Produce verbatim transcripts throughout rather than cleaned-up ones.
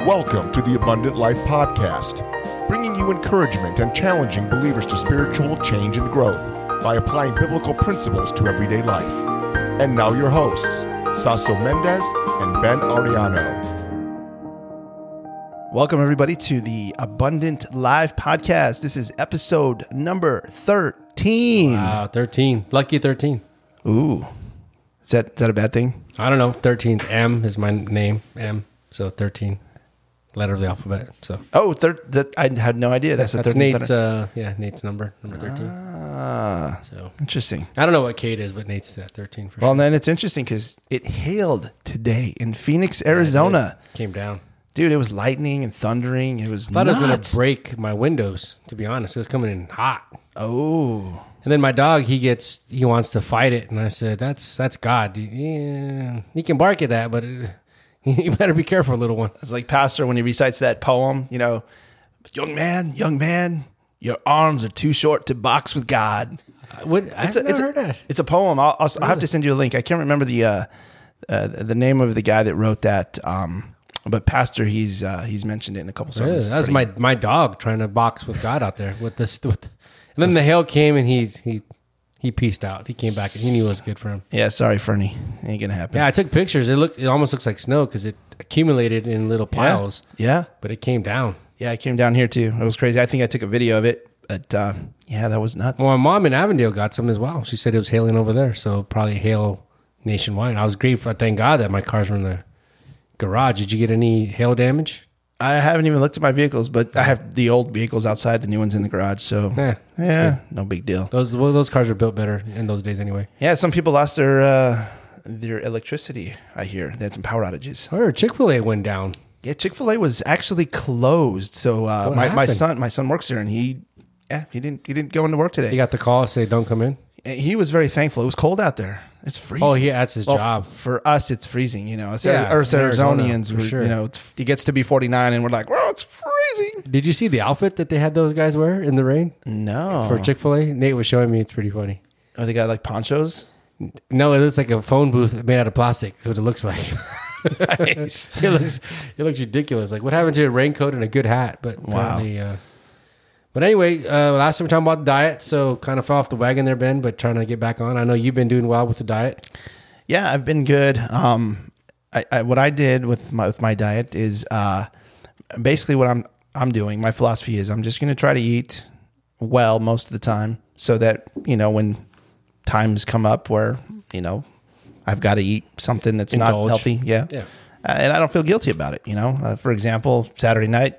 Welcome to the Abundant Life Podcast, bringing you encouragement and challenging believers to spiritual change and growth by applying biblical principles to everyday life. And now your hosts, Sasso Mendez and Ben Ariano. Welcome, everybody, to the Abundant Life Podcast. This is episode number thirteen. Wow, thirteen. Lucky thirteen. Ooh. Is that, is that a bad thing? I don't know. thirteenth. M is my name. M. So thirteen. Letter of the alphabet. So. Oh, thir- that, I had no idea. That's, That's the thirteenth. Nate's, uh, yeah, Nate's number. Number thirteen. Ah, so. Interesting. I don't know what Kate is, but Nate's at thirteen for Well, sure. then it's interesting because it hailed today in Phoenix, Arizona. Yeah, came down. Dude, it was lightning and thundering. It was I thought nuts. it was going to break my windows, to be honest. It was coming in hot. Oh. And then my dog, he gets, he wants to fight it. And I said, that's that's God. Yeah, he can bark at that, but it, you better be careful, little one. It's like Pastor when he recites that poem, you know, young man, young man, your arms are too short to box with God. What, I've It's a, never it's heard a, that. It's a poem. I'll, I'll, I'll have Really? to send you a link. I can't remember the uh, uh, the name of the guy that wrote that, um, but Pastor, he's uh, he's mentioned it in a couple Really? songs. That's my, my dog trying to box with God out there with this. With, and then the hail came and he he he pieced out. He came back and he knew it was good for him. Yeah, sorry, Fernie. Ain't gonna happen. Yeah, I took pictures. It looked it almost looks like snow because it accumulated in little piles, Yeah, but it came down. yeah. I came down here too. It was crazy. I think I took a video of it, but uh, yeah, that was nuts. Well, my mom in Avondale got some as well. She said it was hailing over there, so probably hail nationwide. I was grateful. Thank God that my cars were in the garage. Did you get any hail damage? I haven't even looked at my vehicles, but I have the old vehicles outside, the new ones in the garage. So Yeah, that's yeah, no big deal. Those well, those cars are built better in those days anyway. Yeah, some people lost their uh, their electricity. I hear they had some power outages. Or Chick-fil-A went down. Yeah, Chick-fil-A was actually closed. So uh, What my, my happened? son my son works there, and he yeah he didn't he didn't go into work today. He got the call, say don't come in. And he was very thankful. It was cold out there. It's freezing. Oh, yeah, that's his Well, job. f- For us, it's freezing. You know, us, Yeah, us in Arizona, Arizonians, for we're- sure. you know, it's, it gets to be forty-nine, and we're like, well, it's freezing. Did you see the outfit that they had those guys wear in the rain No, for Chick-fil-A? Nate was showing me. It's pretty funny. oh, they got like ponchos. No, it looks like a phone booth made out of plastic. That's what it looks like. Nice. it looks it looks ridiculous. Like what happened to a raincoat and a good hat? But Wow. apparently, uh, but anyway, uh, last time we were talking about diet, so kind of fell off the wagon there, Ben. But trying to get back on. I know you've been doing well with the diet. Yeah, I've been good. Um, I, I, what I did with my with my diet is uh, basically what I'm I'm doing. My philosophy is I'm just going to try to eat well most of the time, so that you know when times come up where you know I've got to eat something that's Indulge. not healthy. Yeah, Yeah. uh, and I don't feel guilty about it. You know, uh, for example, Saturday night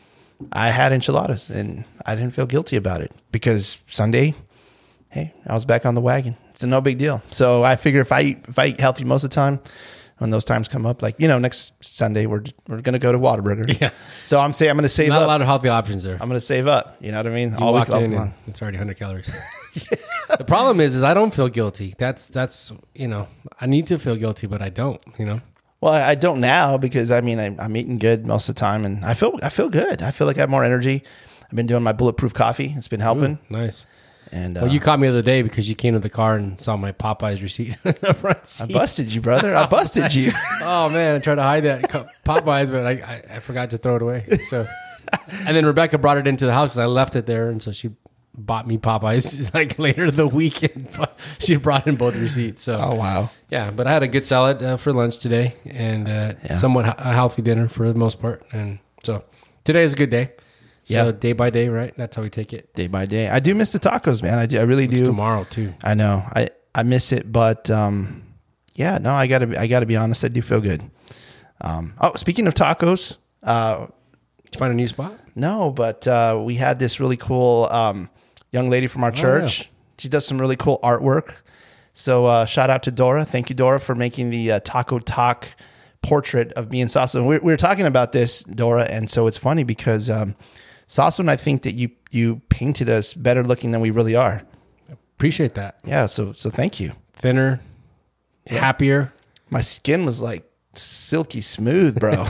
I had enchiladas, and I didn't feel guilty about it because Sunday, hey, I was back on the wagon. It's a no big deal. So I figure if I eat, if I eat healthy most of the time, when those times come up, like, you know, next Sunday, we're we're going to go to Whataburger. Yeah. So I'm saying I'm going to save Not up. a lot of healthy options there. I'm going to save up. You know what I mean? You All walk week in long. and it's already one hundred calories. The problem is, is I don't feel guilty. That's that's you know I need to feel guilty, but I don't. You know. Well, I I don't now because I mean I, I'm eating good most of the time, and I feel I feel good. I feel like I have more energy. I've been doing my bulletproof coffee. It's been helping. Ooh, nice. And uh, Well, you caught me the other day because you came to the car and saw my Popeyes receipt in the front I seat. busted you, brother. I busted you. Oh man, I tried to hide that co- Popeyes, but I, I, I forgot to throw it away. So, and then Rebecca brought it into the house because I left it there, and so she bought me Popeyes like later the weekend. She brought in both receipts. So, Oh wow. yeah, but I had a good salad uh, for lunch today, and uh, Yeah. somewhat a healthy dinner for the most part. And so today is a good day. So Yeah. day by day, right? That's how we take it. Day by day, I do miss the tacos, man. I do. I really It's do. tomorrow too. I know. I, I miss it, but um, yeah, no, I gotta be, I gotta be honest. I do feel good. Um, oh, speaking of tacos, uh, Did you find a new spot? no, but uh, we had this really cool um, young lady from our church. yeah. She does some really cool artwork. So uh, shout out to Dora. Thank you, Dora, for making the uh, Taco Talk portrait of me and Sasso. And we, we were talking about this, Dora, and so it's funny because um, Sasso and I think that you you painted us better looking than we really are. Appreciate that. Yeah, so so thank you. Thinner, happier. My skin was like silky smooth, bro.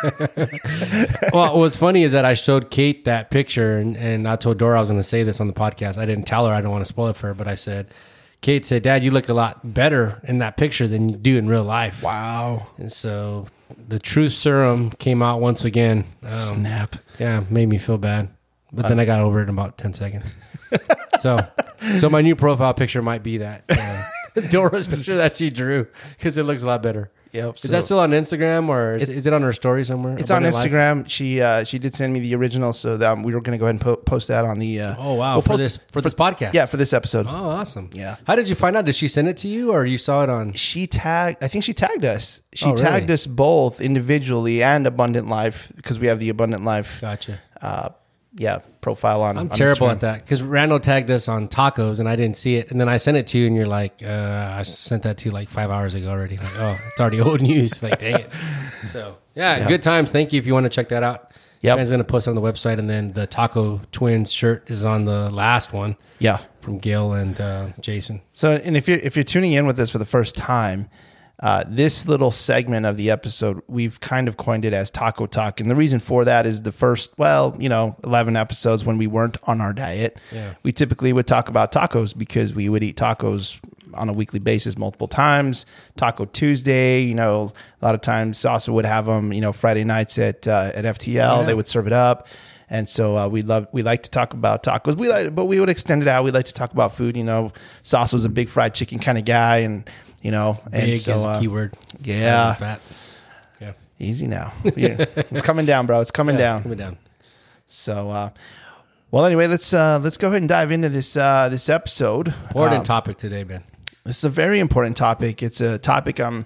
Well, what's funny is that I showed Kate that picture, and, and I told Dora I was going to say this on the podcast. I didn't tell her. I don't want to spoil it for her, but I said, Kate said, Dad, you look a lot better in that picture than you do in real life. Wow. And so the truth serum came out once again. Um, Snap. Yeah, made me feel bad. But then I got over it in about ten seconds. so so my new profile picture might be that. Uh, Dora's picture that she drew because it looks a lot better. Yep. Is so that still on Instagram or is, is it on her story somewhere? It's on Abundant Instagram. Life? She uh, she did send me the original, so that um, we were going to go ahead and po- post that on the. Uh, Oh wow! we'll for post- this for this podcast. Yeah, for this episode. Oh, awesome. Yeah. How did you find out? Did she send it to you or you saw it on? She tagged. I think she tagged us. She Oh, really? tagged us both individually and Abundant Life because we have the Abundant Life. Gotcha. Uh, yeah, profile on. I'm on terrible Instagram. at that because Randall tagged us on tacos and I didn't see it, and then I sent it to you, and you're like, uh, "I sent that to you like five hours ago already." Like, oh, it's already old news. Like, dang it. So, yeah, Yeah. good times. Thank you if you want to check that out. Yep. Ben's going to post it on the website, and then the Taco Twins shirt is on the last one Yeah. from Gil and uh, Jason. So, and if you're if you're tuning in with us for the first time, uh, this little segment of the episode, we've kind of coined it as Taco Talk, and the reason for that is the first, well, you know, eleven episodes when we weren't on our diet, Yeah. we typically would talk about tacos because we would eat tacos on a weekly basis multiple times. Taco Tuesday, you know, a lot of times Sasa would have them, you know, Friday nights at uh, at F T L. Yeah. They would serve it up. And so uh, we love we like to talk about tacos. We like, but we would extend it out. We like to talk about food. You know, Sasa was a big fried chicken kind of guy, and you know, and Big so is a uh, keyword. yeah. As in fat. Yeah. easy now. Yeah. It's coming down, bro. It's coming Yeah, down. it's coming down. So, uh, well, anyway, let's uh, let's go ahead and dive into this uh, this episode. Important Um, topic today, Ben. This is a very important topic. It's a topic I'm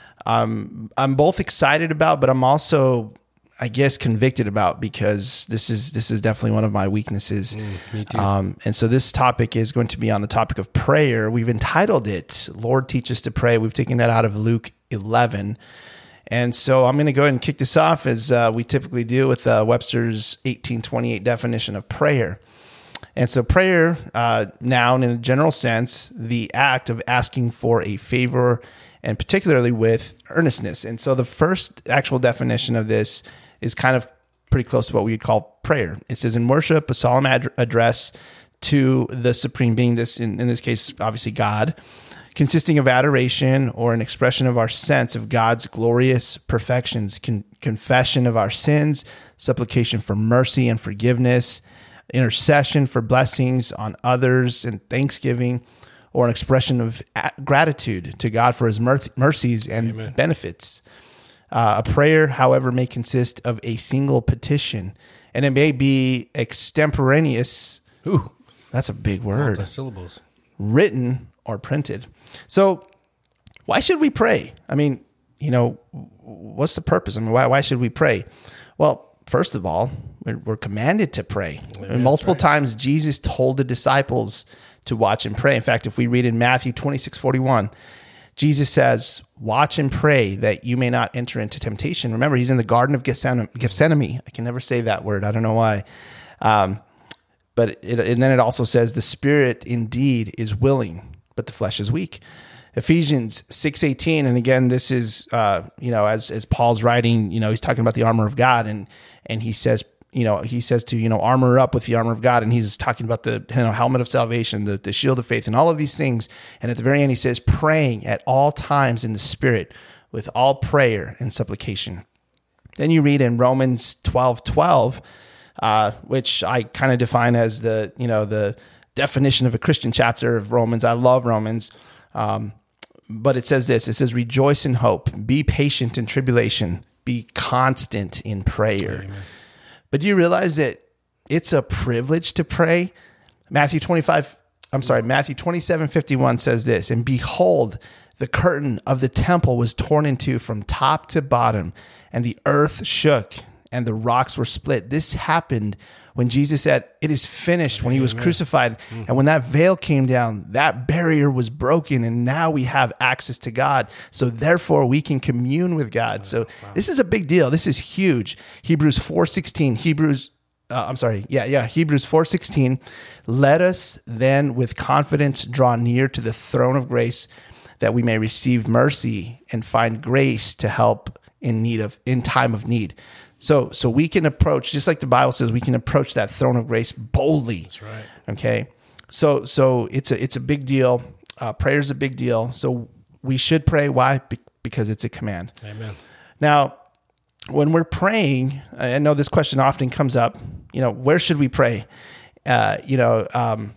I'm I'm both excited about, but I'm also, I guess, convicted about because this is this is definitely one of my weaknesses. Mm, me too. Um, and so this topic is going to be on the topic of prayer. We've entitled it "Lord, Teach Us to Pray." We've taken that out of Luke eleven. And so I'm going to go ahead and kick this off as uh, we typically do with uh, Webster's eighteen twenty-eight definition of prayer. And so prayer, uh, noun in a general sense, the act of asking for a favor, and particularly with earnestness. And so the first actual definition of this is kind of pretty close to what we would call prayer. It says, in worship, a solemn ad- address to the supreme being, this in, in this case, obviously God, consisting of adoration or an expression of our sense of God's glorious perfections, con- confession of our sins, supplication for mercy and forgiveness, intercession for blessings on others, and thanksgiving, or an expression of a- gratitude to God for his mer- mercies and Amen. benefits. Uh, a prayer, however, may consist of a single petition, and it may be extemporaneous. Ooh, That's a big word. multi-syllables. Written or printed. So why should we pray? I mean, you know, what's the purpose? I mean, why, why should we pray? Well, first of all, we're, we're commanded to pray. And multiple right. times Jesus told the disciples to watch and pray. In fact, if we read in Matthew twenty-six forty-one, Jesus says, watch and pray that you may not enter into temptation. Remember, he's in the Garden of Gethsemane. Gethsemane. I can never say that word. I don't know why. Um, but it, and then it also says the spirit indeed is willing, but the flesh is weak. Ephesians six eighteen, and again, this is uh, you know, as as Paul's writing, you know, he's talking about the armor of God, and and he says, you know, he says to, you know, armor up with the armor of God, and he's talking about the, you know, helmet of salvation, the, the shield of faith, and all of these things. And at the very end, he says, praying at all times in the Spirit with all prayer and supplication. Then you read in Romans twelve twelve, uh, which I kind of define as the, you know, the definition of a Christian chapter of Romans. I love Romans. Um, but it says this, it says, rejoice in hope, be patient in tribulation, be constant in prayer. Amen. But do you realize that it's a privilege to pray? Matthew twenty-five, I'm sorry, Matthew twenty-seven fifty-one says this, and behold, the curtain of the temple was torn in two from top to bottom, and the earth shook, and the rocks were split. This happened when Jesus said, it is finished, when he was crucified. And when that veil came down, that barrier was broken, and now we have access to God. So therefore, we can commune with God. So this is a big deal. This is huge. Hebrews four sixteen, Hebrews, uh, I'm sorry, yeah, yeah, Hebrews four sixteen, let us then with confidence draw near to the throne of grace, that we may receive mercy and find grace to help in need of in time of need. So, so we can approach, just like the Bible says, we can approach that throne of grace boldly. That's right. Okay. So, so it's a, it's a big deal. Uh, prayer is a big deal. So we should pray. Why? Be- because it's a command. Amen. Now, when we're praying, I know this question often comes up, you know, where should we pray? Uh, you know, um,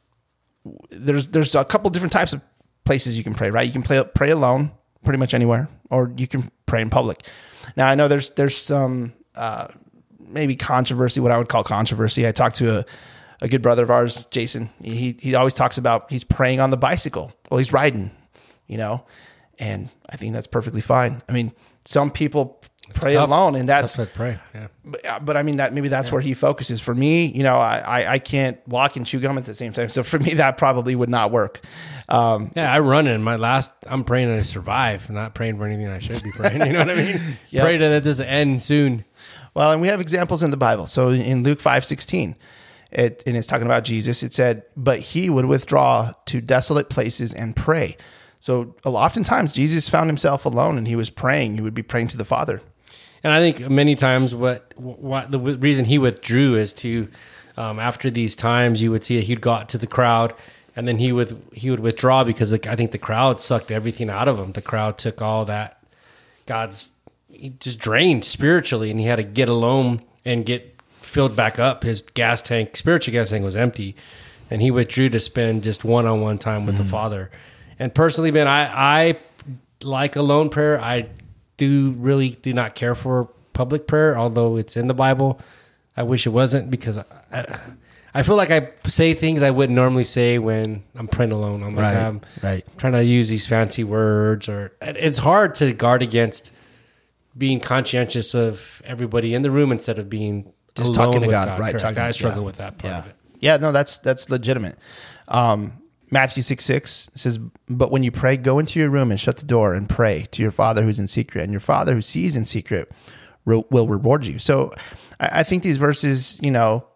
there's there's a couple different types of places you can pray, right? You can pray, pray alone pretty much anywhere, or you can pray in public. Now, I know there's there's some uh, maybe controversy, what I would call controversy. I talked to a, a good brother of ours, Jason. He he always talks about he's praying on the bicycle. Well, he's riding, you know, and I think that's perfectly fine. I mean, some people pray tough. alone, and that's Tough to pray. Yeah. But, but I mean that maybe that's yeah. where he focuses. For me, you know, I, I I can't walk and chew gum at the same time. So for me, that probably would not work. Um, yeah, I run in my last. I'm praying to survive, not praying for anything I should be praying. You know what I mean? Yep. Pray that this end soon. Well, and we have examples in the Bible. So in Luke five sixteen, it and it's talking about Jesus. It said, "But he would withdraw to desolate places and pray." So oftentimes Jesus found himself alone, and he was praying. He would be praying to the Father. And I think many times what what the reason he withdrew is to um, after these times you would see he'd go out to the crowd, and then he would he would withdraw because like, I think the crowd sucked everything out of him. The crowd took all that God's he just drained spiritually, and he had to get alone and get filled back up. His gas tank, spiritual gas tank, was empty, and he withdrew to spend just one on one time with mm-hmm. the Father. And personally, man, I I like alone prayer. I do really do not care for public prayer, although it's in the Bible. I wish it wasn't, because I, I, I feel like I say things I wouldn't normally say when I'm praying alone. I'm like, right, I'm right. trying to use these fancy words, or it's hard to guard against being conscientious of everybody in the room instead of being just alone talking to with God, God. right? Talking, I struggle yeah. with that part yeah. of it. Yeah, no, that's that's legitimate. Um, Matthew six six says, "But when you pray, go into your room and shut the door and pray to your Father who's in secret, and your Father who sees in secret will, will reward you." So I, I think these verses, you know,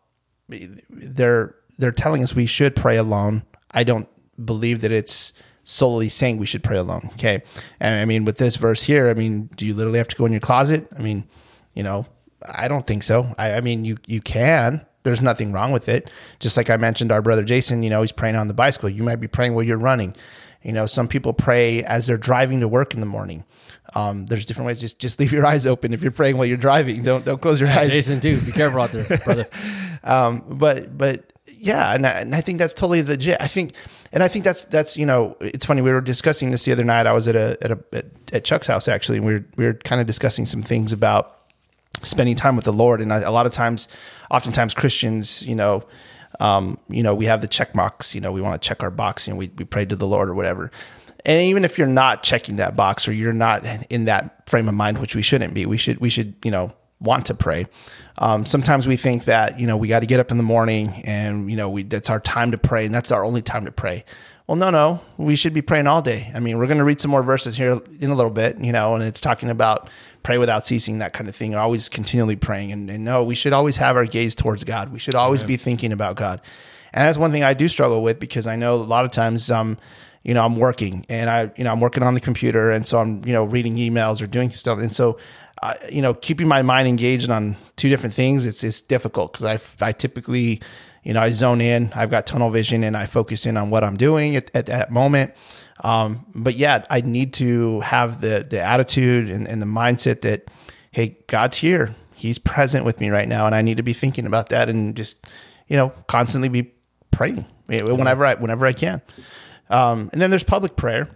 they're they're telling us we should pray alone. I don't believe that it's solely saying we should pray alone. Okay, and I mean with this verse here, I mean, do you literally have to go in your closet? I mean, you know, I don't think so. I, I mean, you you can. There's nothing wrong with it. Just like I mentioned, our brother Jason, you know, he's praying on the bicycle. You might be praying while you're running. You know, some people pray as they're driving to work in the morning. Um, there's different ways. Just just leave your eyes open if you're praying while you're driving. Don't don't close your yeah, eyes. Jason too. Be careful out there, brother. um, but but yeah, and I, and I think that's totally legit. I think, and I think that's that's you know, it's funny. We were discussing this the other night. I was at a at a at, at Chuck's house actually, and we were we were kind of discussing some things about spending time with the Lord. And a lot of times, oftentimes Christians, you know, um, you know, we have the check box, you know, we want to check our box, and we, we pray to the Lord or whatever. And even if you're not checking that box, or you're not in that frame of mind, which we shouldn't be, we should, we should, you know, want to pray. Um, sometimes we think that, you know, we got to get up in the morning and, you know, we, that's our time to pray, and that's our only time to pray. Well, no, no, we should be praying all day. I mean, we're going to read some more verses here in a little bit, you know, and it's talking about pray without ceasing, that kind of thing, always continually praying. And, and no, we should always have our gaze towards God. We should always yeah. be thinking about God. And that's one thing I do struggle with, because I know a lot of times, um, you know, I'm working and I, you know, I'm working on the computer, and so I'm, you know, reading emails or doing stuff. And so, uh, you know, keeping my mind engaged on two different things, it's, it's difficult, because I, I typically, you know, I zone in, I've got tunnel vision, and I focus in on what I'm doing at, at that moment. Um, but yeah, I need to have the, the attitude and, and the mindset that, hey, God's here. He's present with me right now. And I need to be thinking about that, and just, you know, constantly be praying whenever I, whenever I can. Um, and then there's public prayer.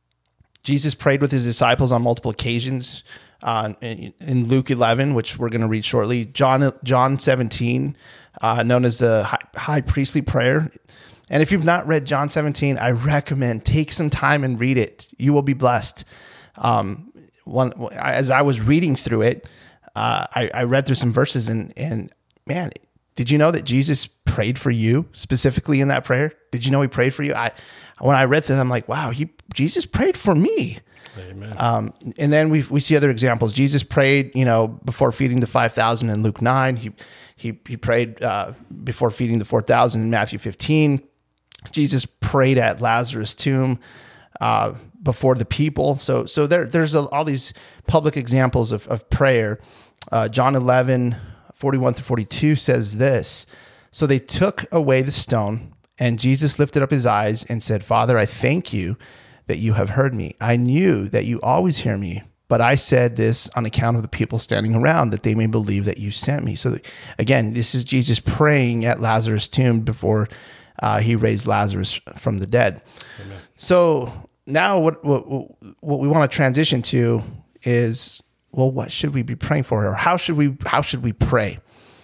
Jesus prayed with his disciples on multiple occasions, uh, in, in Luke eleven, which we're going to read shortly, John, John seventeen, uh, known as the high, high priestly prayer. And if you've not read John seventeen, I recommend take some time and read it. You will be blessed. Um, one, as I was reading through it, uh, I, I read through some verses, and, and man, did you know that Jesus prayed for you specifically in that prayer? Did you know he prayed for you? I, when I read through them, I'm like, wow, he, Jesus prayed for me. Amen. Um, and then we we see other examples. Jesus prayed, you know, before feeding the five thousand in Luke nine. He he he prayed uh, before feeding the four thousand in Matthew fifteen. Jesus prayed at Lazarus' tomb uh, before the people. So so there there's a, all these public examples of, of prayer. Uh, John eleven, forty-one through forty-two says this: "So they took away the stone, and Jesus lifted up his eyes and said, 'Father, I thank you that you have heard me. I knew that you always hear me, but I said this on account of the people standing around, that they may believe that you sent me. So again, this is Jesus praying at Lazarus' tomb before uh, he raised Lazarus from the dead. Amen. So now what, what, what we want to transition to is, well, what should we be praying for? Or how should we, how should we pray?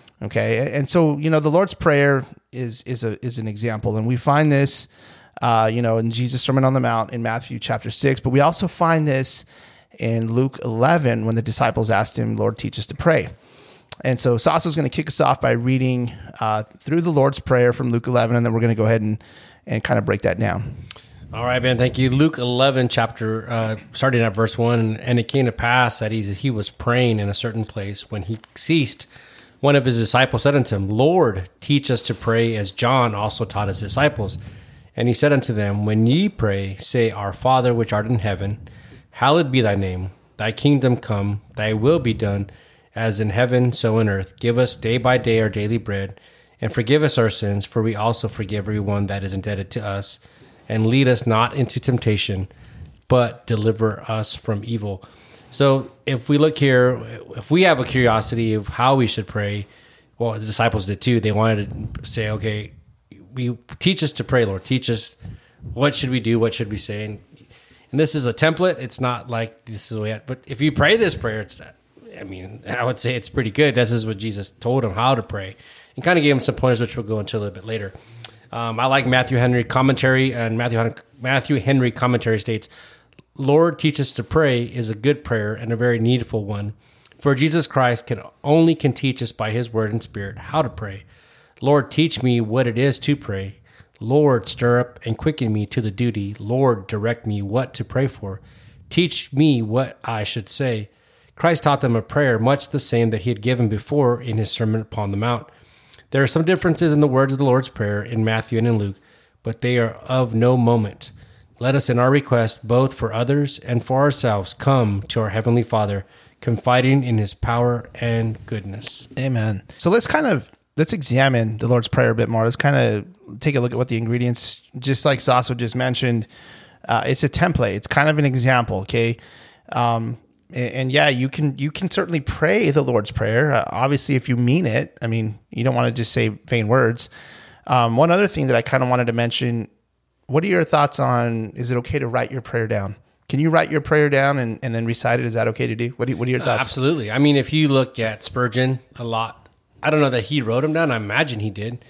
Okay. And so, you know, the Lord's Prayer is, is a, is an example. And we find this, uh, you know, in Jesus' Sermon on the Mount in Matthew chapter six, but we also find this in Luke eleven, when the disciples asked him, Lord, teach us to pray. And so Saso's going to kick us off by reading uh, through the Lord's Prayer from Luke eleven, and then we're going to go ahead and, and kind of break that down. All right, man, thank you. Luke eleven, chapter, uh, starting at verse one, and it came to pass that he, he was praying in a certain place. When he ceased, one of his disciples said unto him, Lord, teach us to pray as John also taught his disciples. And he said unto them, when ye pray, say, Our Father which art in heaven, hallowed be thy name. Thy kingdom come, thy will be done, as in heaven, so in earth. Give us day by day our daily bread, and forgive us our sins, for we also forgive every one that is indebted to us. And lead us not into temptation, but deliver us from evil. So if we look here, if we have a curiosity of how we should pray, well, the disciples did too. They wanted to say, okay, we teach us to pray, Lord. Teach us, what should we do? What should we say? And And this is a template. It's not like this is the way. I, but if you pray this prayer, it's. I mean, I would say it's pretty good. This is what Jesus told him how to pray, and kind of gave him some pointers, which we'll go into a little bit later. Um, I like Matthew Henry commentary, and Matthew Matthew Henry commentary states, "Lord, teach us to pray" is a good prayer and a very needful one, for Jesus Christ can only can teach us by His Word and Spirit how to pray. Lord, teach me what it is to pray. Lord, stir up and quicken me to the duty. Lord, direct me what to pray for. Teach me what I should say. Christ taught them a prayer much the same that he had given before in his Sermon upon the Mount. There are some differences in the words of the Lord's Prayer in Matthew and in Luke, but they are of no moment. Let us in our request, both for others and for ourselves, come to our Heavenly Father, confiding in his power and goodness. Amen. So let's kind of, let's examine the Lord's Prayer a bit more. Let's kind of take a look at what the ingredients, just like Saso just mentioned, uh, it's a template. It's kind of an example. Okay. Um, and, and yeah, you can, you can certainly pray the Lord's Prayer. Uh, obviously, if you mean it, I mean, you don't want to just say vain words. Um, one other thing that I kind of wanted to mention, what are your thoughts on, is it okay to write your prayer down? Can you write your prayer down and, and then recite it? Is that okay to do? What, do you, what are your thoughts? Uh, absolutely. I mean, if you look at Spurgeon a lot, I don't know that he wrote them down. I imagine he did.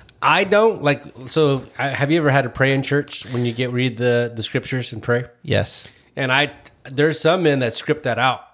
I don't like, so I, have you ever had to pray in church when you get read the, the scriptures and pray? Yes. And I, there's some men that script that out.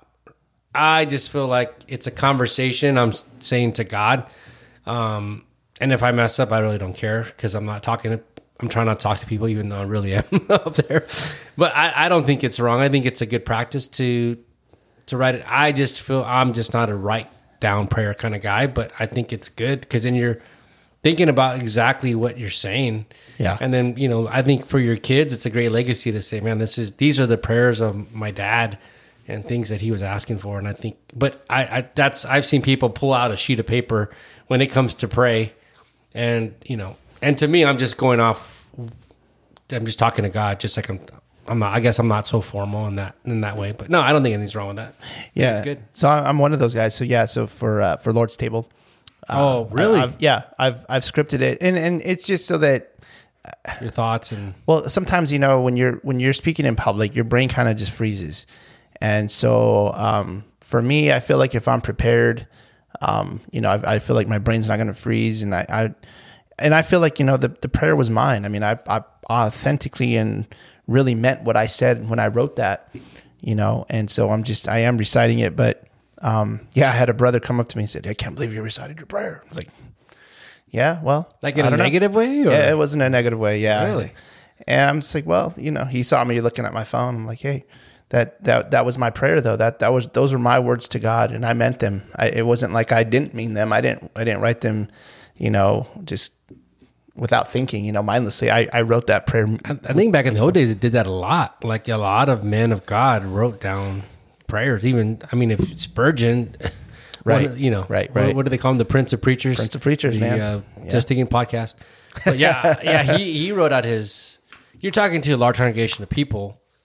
I just feel like it's a conversation I'm saying to God. Um, and if I mess up, I really don't care because I'm not talking to, I'm trying not to talk to people, even though I really am up there. But I, I don't think it's wrong. I think it's a good practice to, to write it. I just feel I'm just not a write down prayer kind of guy, but I think it's good because then you're thinking about exactly what you're saying. Yeah. And then, you know, I think for your kids, it's a great legacy to say, man, this is, these are the prayers of my dad and things that he was asking for. And I think, but I, I that's, I've seen people pull out a sheet of paper when it comes to pray. And, you know, and to me, I'm just going off, I'm just talking to God, just like I'm, I'm not, I guess I'm not so formal in that, in that way, but no, I don't think anything's wrong with that. Yeah. It's good. So I'm one of those guys. So yeah. So for, uh, for Lord's Table. Oh, uh, really? I, I've, yeah. I've, I've scripted it and, and it's just so that, your thoughts and well, sometimes, you know, when you're, when you're speaking in public, your brain kind of just freezes. And so, um, for me, I feel like if I'm prepared, um, you know, I, I feel like my brain's not going to freeze. And I, I, and I feel like, you know, the, the prayer was mine. I mean, I, I authentically and really meant what I said when I wrote that, you know? And so I'm just, I am reciting it, but, um, yeah, I had a brother come up to me and said, I can't believe you recited your prayer. I was like, yeah, well, like in a negative know. way? Or? Yeah, it wasn't a negative way. Yeah. Really? And I'm just like, well, you know, he saw me looking at my phone. I'm like, hey, that, that, that was my prayer though. That, that was, those were my words to God and I meant them. I, it wasn't like I didn't mean them. I didn't, I didn't write them, you know, just without thinking, you know, mindlessly. I, I wrote that prayer. I, I think back in the old days, it did that a lot. Like a lot of men of God wrote down prayers. Even, I mean, if Spurgeon, right, one, you know, right, what, right. what do they call him? The Prince of Preachers. Prince of Preachers, the, man. Uh, yeah. Just Thinking podcast. But yeah, yeah, he he wrote out his. You're talking to a large congregation of people,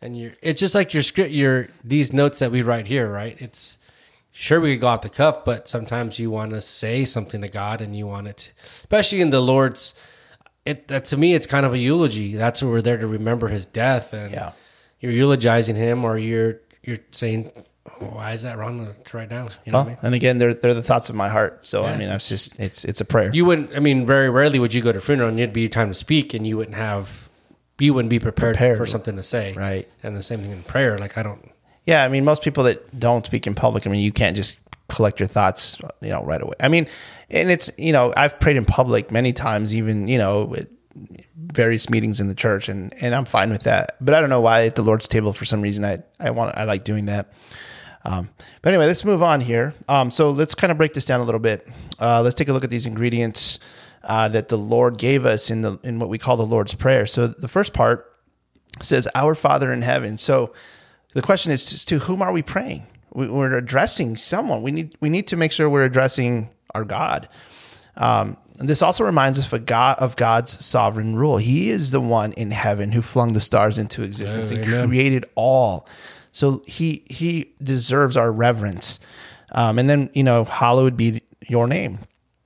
And you're, it's just like your script, your, these notes that we write here, right? It's sure we could go off the cuff, but sometimes you want to say something to God and you want it to, especially in the Lord's, it, that to me, it's kind of a eulogy. That's what we're there to remember his death. And Yeah. you're eulogizing him, or you're, you're saying, why is that wrong to write down? You know Well, what I mean? and again, they're they're the thoughts of my heart. So I Yeah. mean, that's just it's it's a prayer. You wouldn't, I mean, very rarely would you go to a funeral and it'd be time to speak and you wouldn't have, you wouldn't be prepared, Prepared. for something to say. Right. And the same thing in prayer. Like, I don't, Yeah, I mean, most people that don't speak in public, I mean, you can't just collect your thoughts, you know, right away. I mean, and it's, you know, I've prayed in public many times, even, you know, at various meetings in the church, and, and I'm fine with that. But I don't know why at the Lord's table, for some reason, I, I want, I like doing that. Um, but anyway, let's move on here. Um, so let's kind of break this down a little bit. Uh, let's take a look at these ingredients uh, that the Lord gave us in the in what we call the Lord's Prayer. So the first part says, "Our Father in heaven." So the question is, to whom are we praying? We, we're addressing someone. We need we need to make sure we're addressing our God. Um, and this also reminds us of, a God, of God's sovereign rule. He is the one in heaven who flung the stars into existence and Amen. created all. So he he deserves our reverence. Um, and then, you know, hallowed be your name.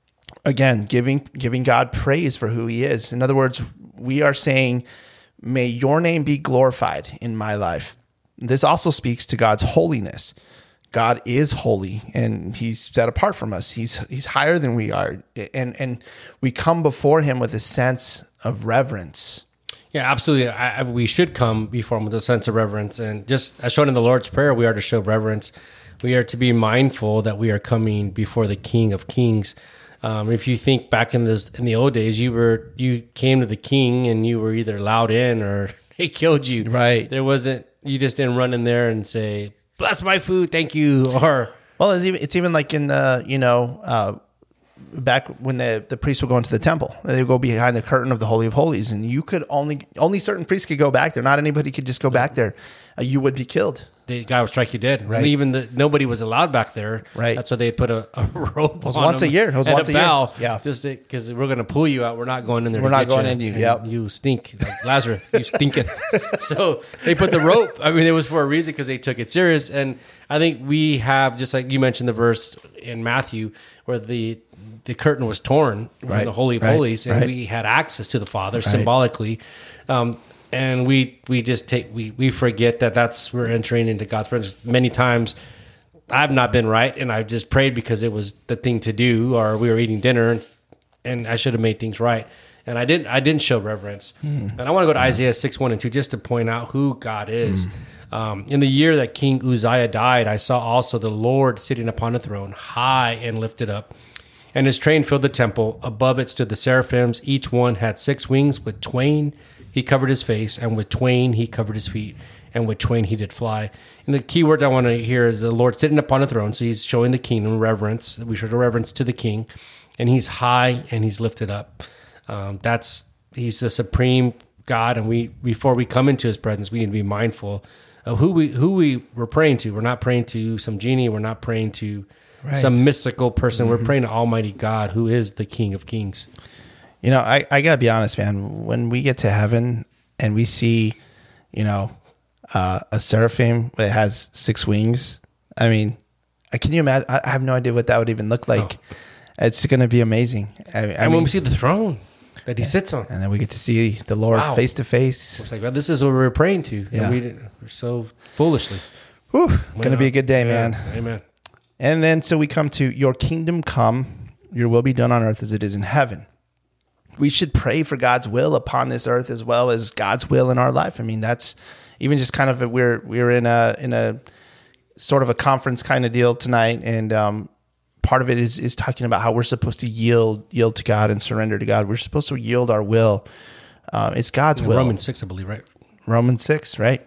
Again, giving giving God praise for who he is. In other words, we are saying, may your name be glorified in my life. This also speaks to God's holiness. God is holy and he's set apart from us. He's he's higher than we are. And and we come before him with a sense of reverence. yeah, absolutely. I, I, we should come before him with a sense of reverence. And just as shown in the Lord's Prayer, we are to show reverence. We are to be mindful that we are coming before the King of Kings. Um, if you think back in this in the old days, you were you came to the king and you were either allowed in or they killed you. Right. There wasn't, you just didn't run in there and say, "Bless my food, thank you," or Well, it's even, it's even like in, uh, you know, uh, back when the, the priests would go into the temple, they would go behind the curtain of the Holy of Holies, and you could only, only certain priests could go back there. Not anybody could just go back there. Uh, you would be killed. the guy would strike you dead. Right. And even the, nobody was allowed back there. Right. That's why they put a, a rope It was on once him a year. It was and once a year. bow, Yeah. Just because we're going to pull you out. We're not going in there We're to not get going you. in you. And Yep. You stink. Like Lazarus, you stinketh. So they put the rope. I mean, it was for a reason because they took it serious. And I think we have, just like you mentioned the verse in Matthew where the the curtain was torn from Right. the Holy of Right. Holies, and Right. we had access to the Father symbolically. Um, and we we just take we we forget that that's we're entering into God's presence. Many times I've not been right, and I've just prayed because it was the thing to do, or we were eating dinner, and, and I should have made things right, and I didn't. I didn't show reverence. And I want to go to Isaiah six one and two just to point out who God is. Um, in the year that King Uzziah died, I saw also the Lord sitting upon a throne, high and lifted up. And his train filled the temple. Above it stood the seraphims. Each one had six wings. With twain he covered his face, and with twain he covered his feet, and with twain he did fly. And the key words I want to hear is the Lord sitting upon a throne. So he's showing the kingdom reverence. We show reverence to the king. And he's high and he's lifted up. Um, that's he's the supreme God. And we before we come into his presence, we need to be mindful of who we who we we're praying to. We're not praying to some genie. We're not praying to Right. some mystical person. Mm-hmm. We're praying to Almighty God, who is the King of Kings. You know, I, I gotta be honest, man. When we get to heaven and we see, you know, uh, a seraphim that has six wings, I mean, I can you imagine? I, I have no idea what that would even look like. Oh. It's going to be amazing. I, I and mean, when we see the throne that he sits on, and then we get to see the Lord Wow. face to face. it's like, well, this is what we're praying to. Yeah. And we, we're so foolishly. Whew, going to be a good day, Yeah. man. Amen. And then so we come to your kingdom come, your will be done on earth as it is in heaven. We should pray for God's will upon this earth as well as God's will in our life. I mean, that's even just kind of a, we're we're in a in a sort of a conference kind of deal tonight, and um, part of it is is talking about how we're supposed to yield yield to God and surrender to God. We're supposed to yield our will. Uh, it's God's will. Romans six, I believe, right? Romans six, right?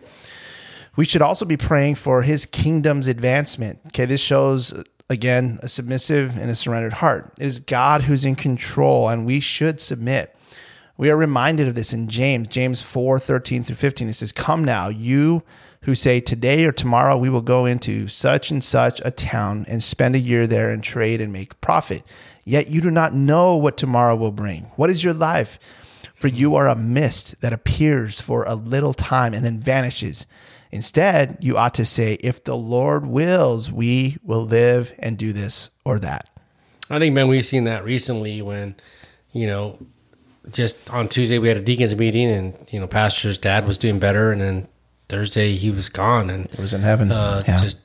We should also be praying for his kingdom's advancement. Okay, this shows, again, a submissive and a surrendered heart. It is God who's in control, and we should submit. We are reminded of this in James, James four, thirteen through fifteen. It says, "Come now, you who say today or tomorrow we will go into such and such a town and spend a year there and trade and make profit. Yet you do not know what tomorrow will bring. What is your life? For you are a mist that appears for a little time and then vanishes. Instead, you ought to say, if the Lord wills, we will live and do this or that. I think, man, we've seen that recently when, you know, just on Tuesday we had a deacons meeting and, you know, pastor's dad was doing better. And then Thursday he was gone. And it was in heaven. Uh, yeah. Just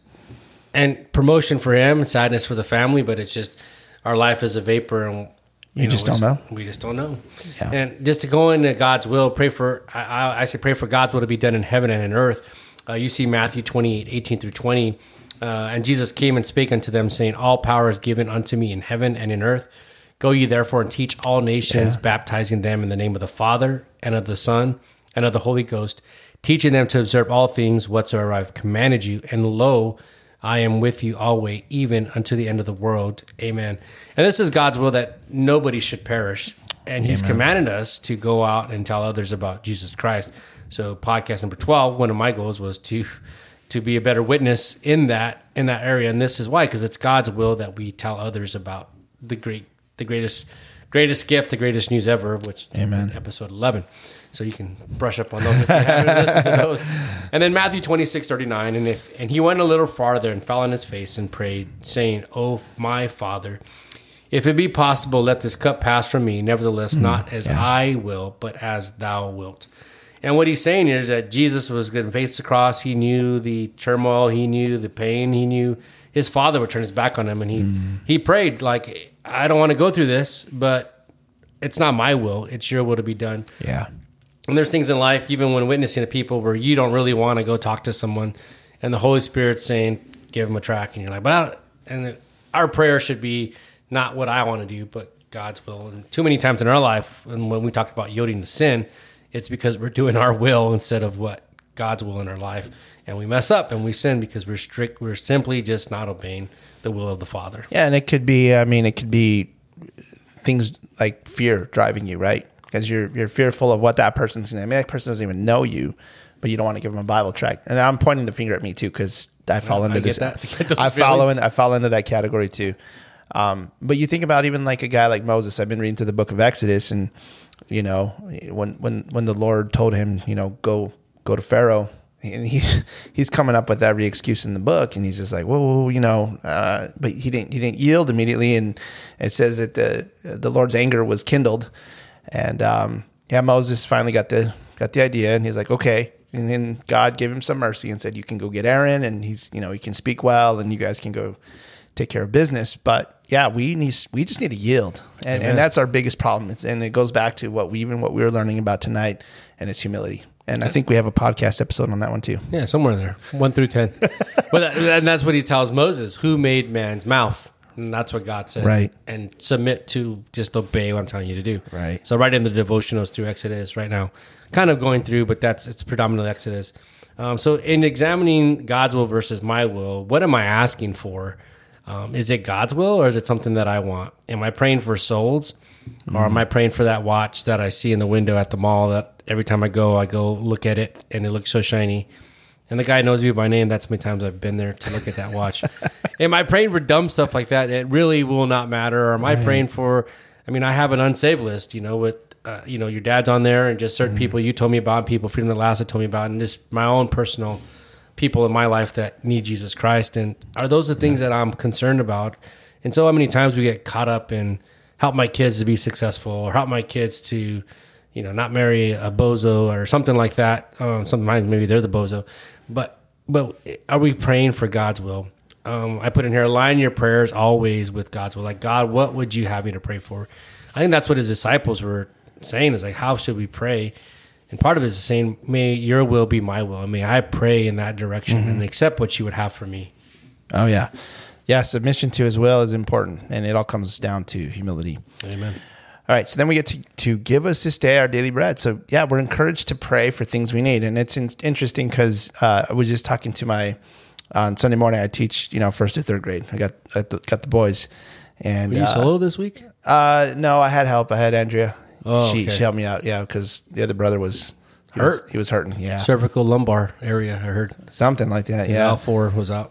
and promotion for him, sadness for the family, but it's just our life is a vapor, and you, you know, just don't know. We just don't know. Yeah. And just to go into God's will, pray for. I, I, I say pray for God's will to be done in heaven and in earth. Uh, you see Matthew twenty-eight, eighteen through twenty, uh, and Jesus came and spake unto them, saying, "All power is given unto me in heaven and in earth. Go ye therefore and teach all nations, Yeah. baptizing them in the name of the Father and of the Son and of the Holy Ghost, teaching them to observe all things whatsoever I have commanded you. And lo, I am with you always, even unto the end of the world." Amen. And this is God's will, that nobody should perish. And he's Amen. commanded us to go out and tell others about Jesus Christ. So podcast number twelve, one of my goals was to to be a better witness in that in that area. And this is why, because it's God's will that we tell others about the great the greatest greatest gift, the greatest news ever, which Amen. episode eleven. So you can brush up on those if you haven't listened to those. And then Matthew twenty-six, thirty-nine, and if and he went a little farther and fell on his face and prayed, saying, "O my Father, if it be possible, let this cup pass from me. Nevertheless, mm, not as yeah. I will, but as thou wilt." And what he's saying here is that Jesus was going to face the cross. He knew the turmoil. He knew the pain. He knew his Father would turn his back on him. And he, mm. he prayed, like, I don't want to go through this, but it's not my will. It's your will to be done. Yeah. And there's things in life, even when witnessing to people, where you don't really want to go talk to someone, and the Holy Spirit's saying, give them a track. And you're like, but I don't, and our prayer should be not what I want to do, but God's will. And too many times in our life, and when we talk about yielding to sin, it's because we're doing our will instead of what God's will in our life. And we mess up and we sin because we're strict. We're simply just not obeying the will of the Father. Yeah. And it could be, I mean, it could be things like fear driving you, right? Because you're, you're fearful of what that person's going to, I mean, that person doesn't even know you, but you don't want to give them a Bible tract. And I'm pointing the finger at me too, because I fall I into this. That. I follow in, I fall into that category too. Um, but you think about even like a guy like Moses. I've been reading through the book of Exodus, and you know, when when when the Lord told him, you know, go go to Pharaoh, and he's he's coming up with every excuse in the book, and he's just like, whoa, whoa you know, uh, but he didn't he didn't yield immediately, and it says that the the Lord's anger was kindled, and um, yeah, Moses finally got the got the idea, and he's like, okay. And then God gave him some mercy and said, you can go get Aaron, and he's, you know, he can speak well, and you guys can go take care of business. But yeah, we need, we just need to yield. And, and that's our biggest problem. It's, and it goes back to what we, even what we were learning about tonight, and it's humility. And I think we have a podcast episode on that one too. Yeah, somewhere there, one through ten. Well, that, and that's what he tells Moses, who made man's mouth? And that's what God said. Right. And submit to, just obey what I'm telling you to do. Right. So right in the devotionals through Exodus right now, kind of going through, but that's, it's predominantly Exodus. Um, so in examining God's will versus my will, what am I asking for? Um, is it God's will, or is it something that I want? Am I praying for souls, mm-hmm. or am I praying for that watch that I see in the window at the mall that every time I go, I go look at it and it looks so shiny? And the guy knows me by name. That's how many times I've been there to look at that watch. Am I praying for dumb stuff like that? It really will not matter. Or am right. I praying for, I mean, I have an unsaved list, you know, with, uh, you know, your dad's on there, and just certain mm-hmm. people you told me about, people Freedom at Last that told me about, and just my own personal people in my life that need Jesus Christ. And are those the things that I'm concerned about? And so how many times we get caught up in help my kids to be successful, or help my kids to, you know, not marry a bozo or something like that. Um, sometimes maybe they're the bozo. But but are we praying for God's will? Um, I put in here, align your prayers always with God's will. Like, God, what would you have me to pray for? I think that's what his disciples were saying, is like, how should we pray? And part of it is saying, may your will be my will. And may I pray in that direction mm-hmm. and accept what you would have for me. Oh, yeah. Yeah, submission to his will is important, and it all comes down to humility. Amen. All right, so then we get to, to give us this day our daily bread. So, yeah, we're encouraged to pray for things we need. And it's in, interesting because uh, I was just talking to my, on Sunday morning, I teach, you know, first to third grade. I got I got the boys. And Were you uh, solo this week? Uh, no, I had help. I had Andrea. Oh, she, okay. she helped me out, yeah, because the other brother was he hurt. Was, he was hurting, yeah. Cervical lumbar area, I heard. Something like that, yeah. L four was out.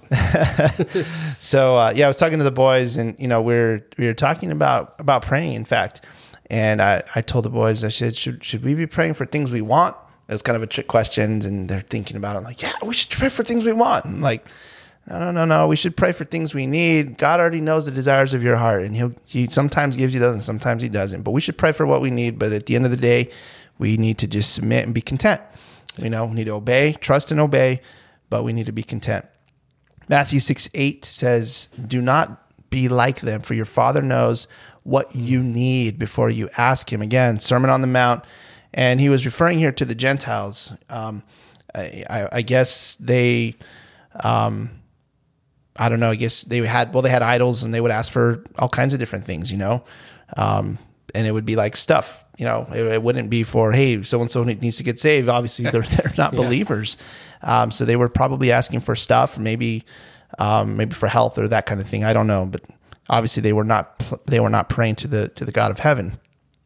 So, uh, yeah, I was talking to the boys, and, you know, we we're, we were talking about, about praying, in fact. And I, I told the boys, I said, should, should we be praying for things we want? It was kind of a trick question, and they're thinking about it. I'm like, yeah, we should pray for things we want. And like, no, no, no, no. We should pray for things we need. God already knows the desires of your heart, and he'll, he sometimes gives you those and sometimes he doesn't. But we should pray for what we need. But at the end of the day, we need to just submit and be content. You know, we need to obey, trust and obey, but we need to be content. Matthew six eight says, do not be like them, for your Father knows what you need before you ask him. Again, Sermon on the Mount. And he was referring here to the Gentiles. Um, I, I, I guess they... Um, I don't know. I guess they had, well, they had idols and they would ask for all kinds of different things, you know? Um, and it would be like stuff, you know, it, it wouldn't be for, hey, so-and-so needs to get saved. Obviously they're, they're not yeah. believers. Um, so they were probably asking for stuff, maybe, um, maybe for health or that kind of thing. I don't know, but obviously they were not, they were not praying to the, to the God of heaven,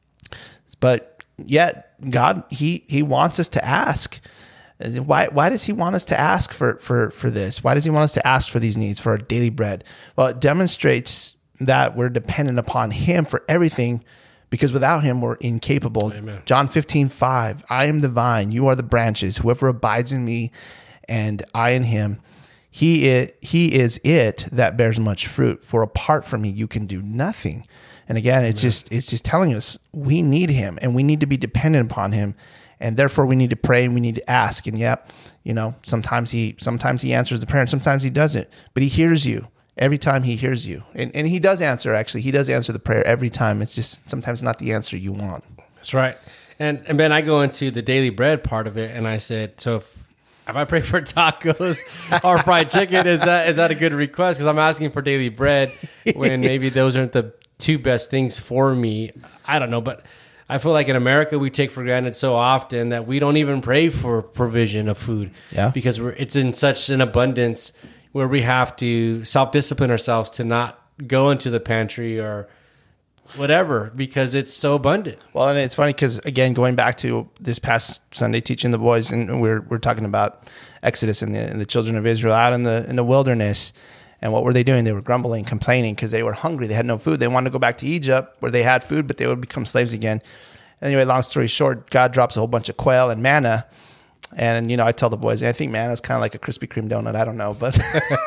but yet God, he, he wants us to ask. Why why does he want us to ask for, for, for this? Why does he want us to ask for these needs, for our daily bread? Well, it demonstrates that we're dependent upon him for everything, because without him, we're incapable. Amen. John fifteen five, I am the vine, you are the branches. Whoever abides in me and I in him, he is, he is it that bears much fruit. For apart from me, you can do nothing. And again, it's Amen. just it's just telling us we need him and we need to be dependent upon him. And therefore, we need to pray and we need to ask. And yep, you know, sometimes he sometimes he answers the prayer and sometimes he doesn't. But he hears you every time he hears you. And and he does answer, actually. He does answer the prayer every time. It's just sometimes not the answer you want. That's right. And, and Ben, I go into the daily bread part of it. And I said, so if, if I pray for tacos or fried chicken, is that is that a good request? Because I'm asking for daily bread when maybe those aren't the two best things for me. I don't know, but... I feel like in America, we take for granted so often that we don't even pray for provision of food yeah. because we're, it's in such an abundance where we have to self-discipline ourselves to not go into the pantry or whatever because it's so abundant. Well, and it's funny because, again, going back to this past Sunday teaching the boys, and we're we're talking about Exodus and the, and the children of Israel out in the in the wilderness. And what were they doing? They were grumbling, complaining because they were hungry. They had no food. They wanted to go back to Egypt where they had food, but they would become slaves again. Anyway, long story short, God drops a whole bunch of quail and manna. And, you know, I tell the boys, I think manna is kind of like a Krispy Kreme donut. I don't know. But,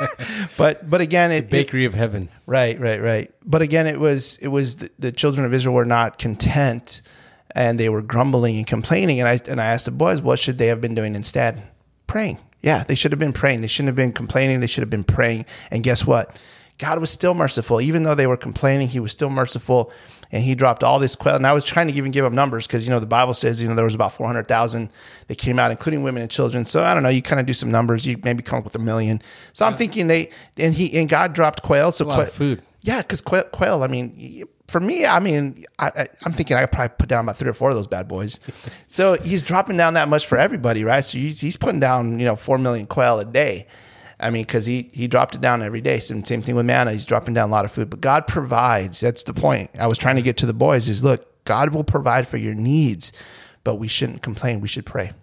but, but again, it, the bakery it, of heaven. Right, right, right. But again, it was, it was the, the children of Israel were not content and they were grumbling and complaining. And I, and I asked the boys, what should they have been doing instead? Praying. Yeah, they should have been praying. They shouldn't have been complaining. They should have been praying. And guess what? God was still merciful. Even though they were complaining, he was still merciful. And he dropped all this quail. And I was trying to even give up numbers because, you know, the Bible says, you know, there was about four hundred thousand that came out, including women and children. So I don't know. You kind of do some numbers. You maybe come up with a million. So I'm thinking they, and he, and God dropped quail. So a lot quail, of food. Yeah, because quail, quail, I mean, for me, I mean, I, I, I'm thinking I could probably put down about three or four of those bad boys. So he's dropping down that much for everybody, right? So he's, he's putting down, you know, four million quail a day. I mean, because he, he dropped it down every day. Same, same thing with manna. He's dropping down a lot of food. But God provides. That's the point. I was trying to get to the boys is, look, God will provide for your needs, but we shouldn't complain. We should pray.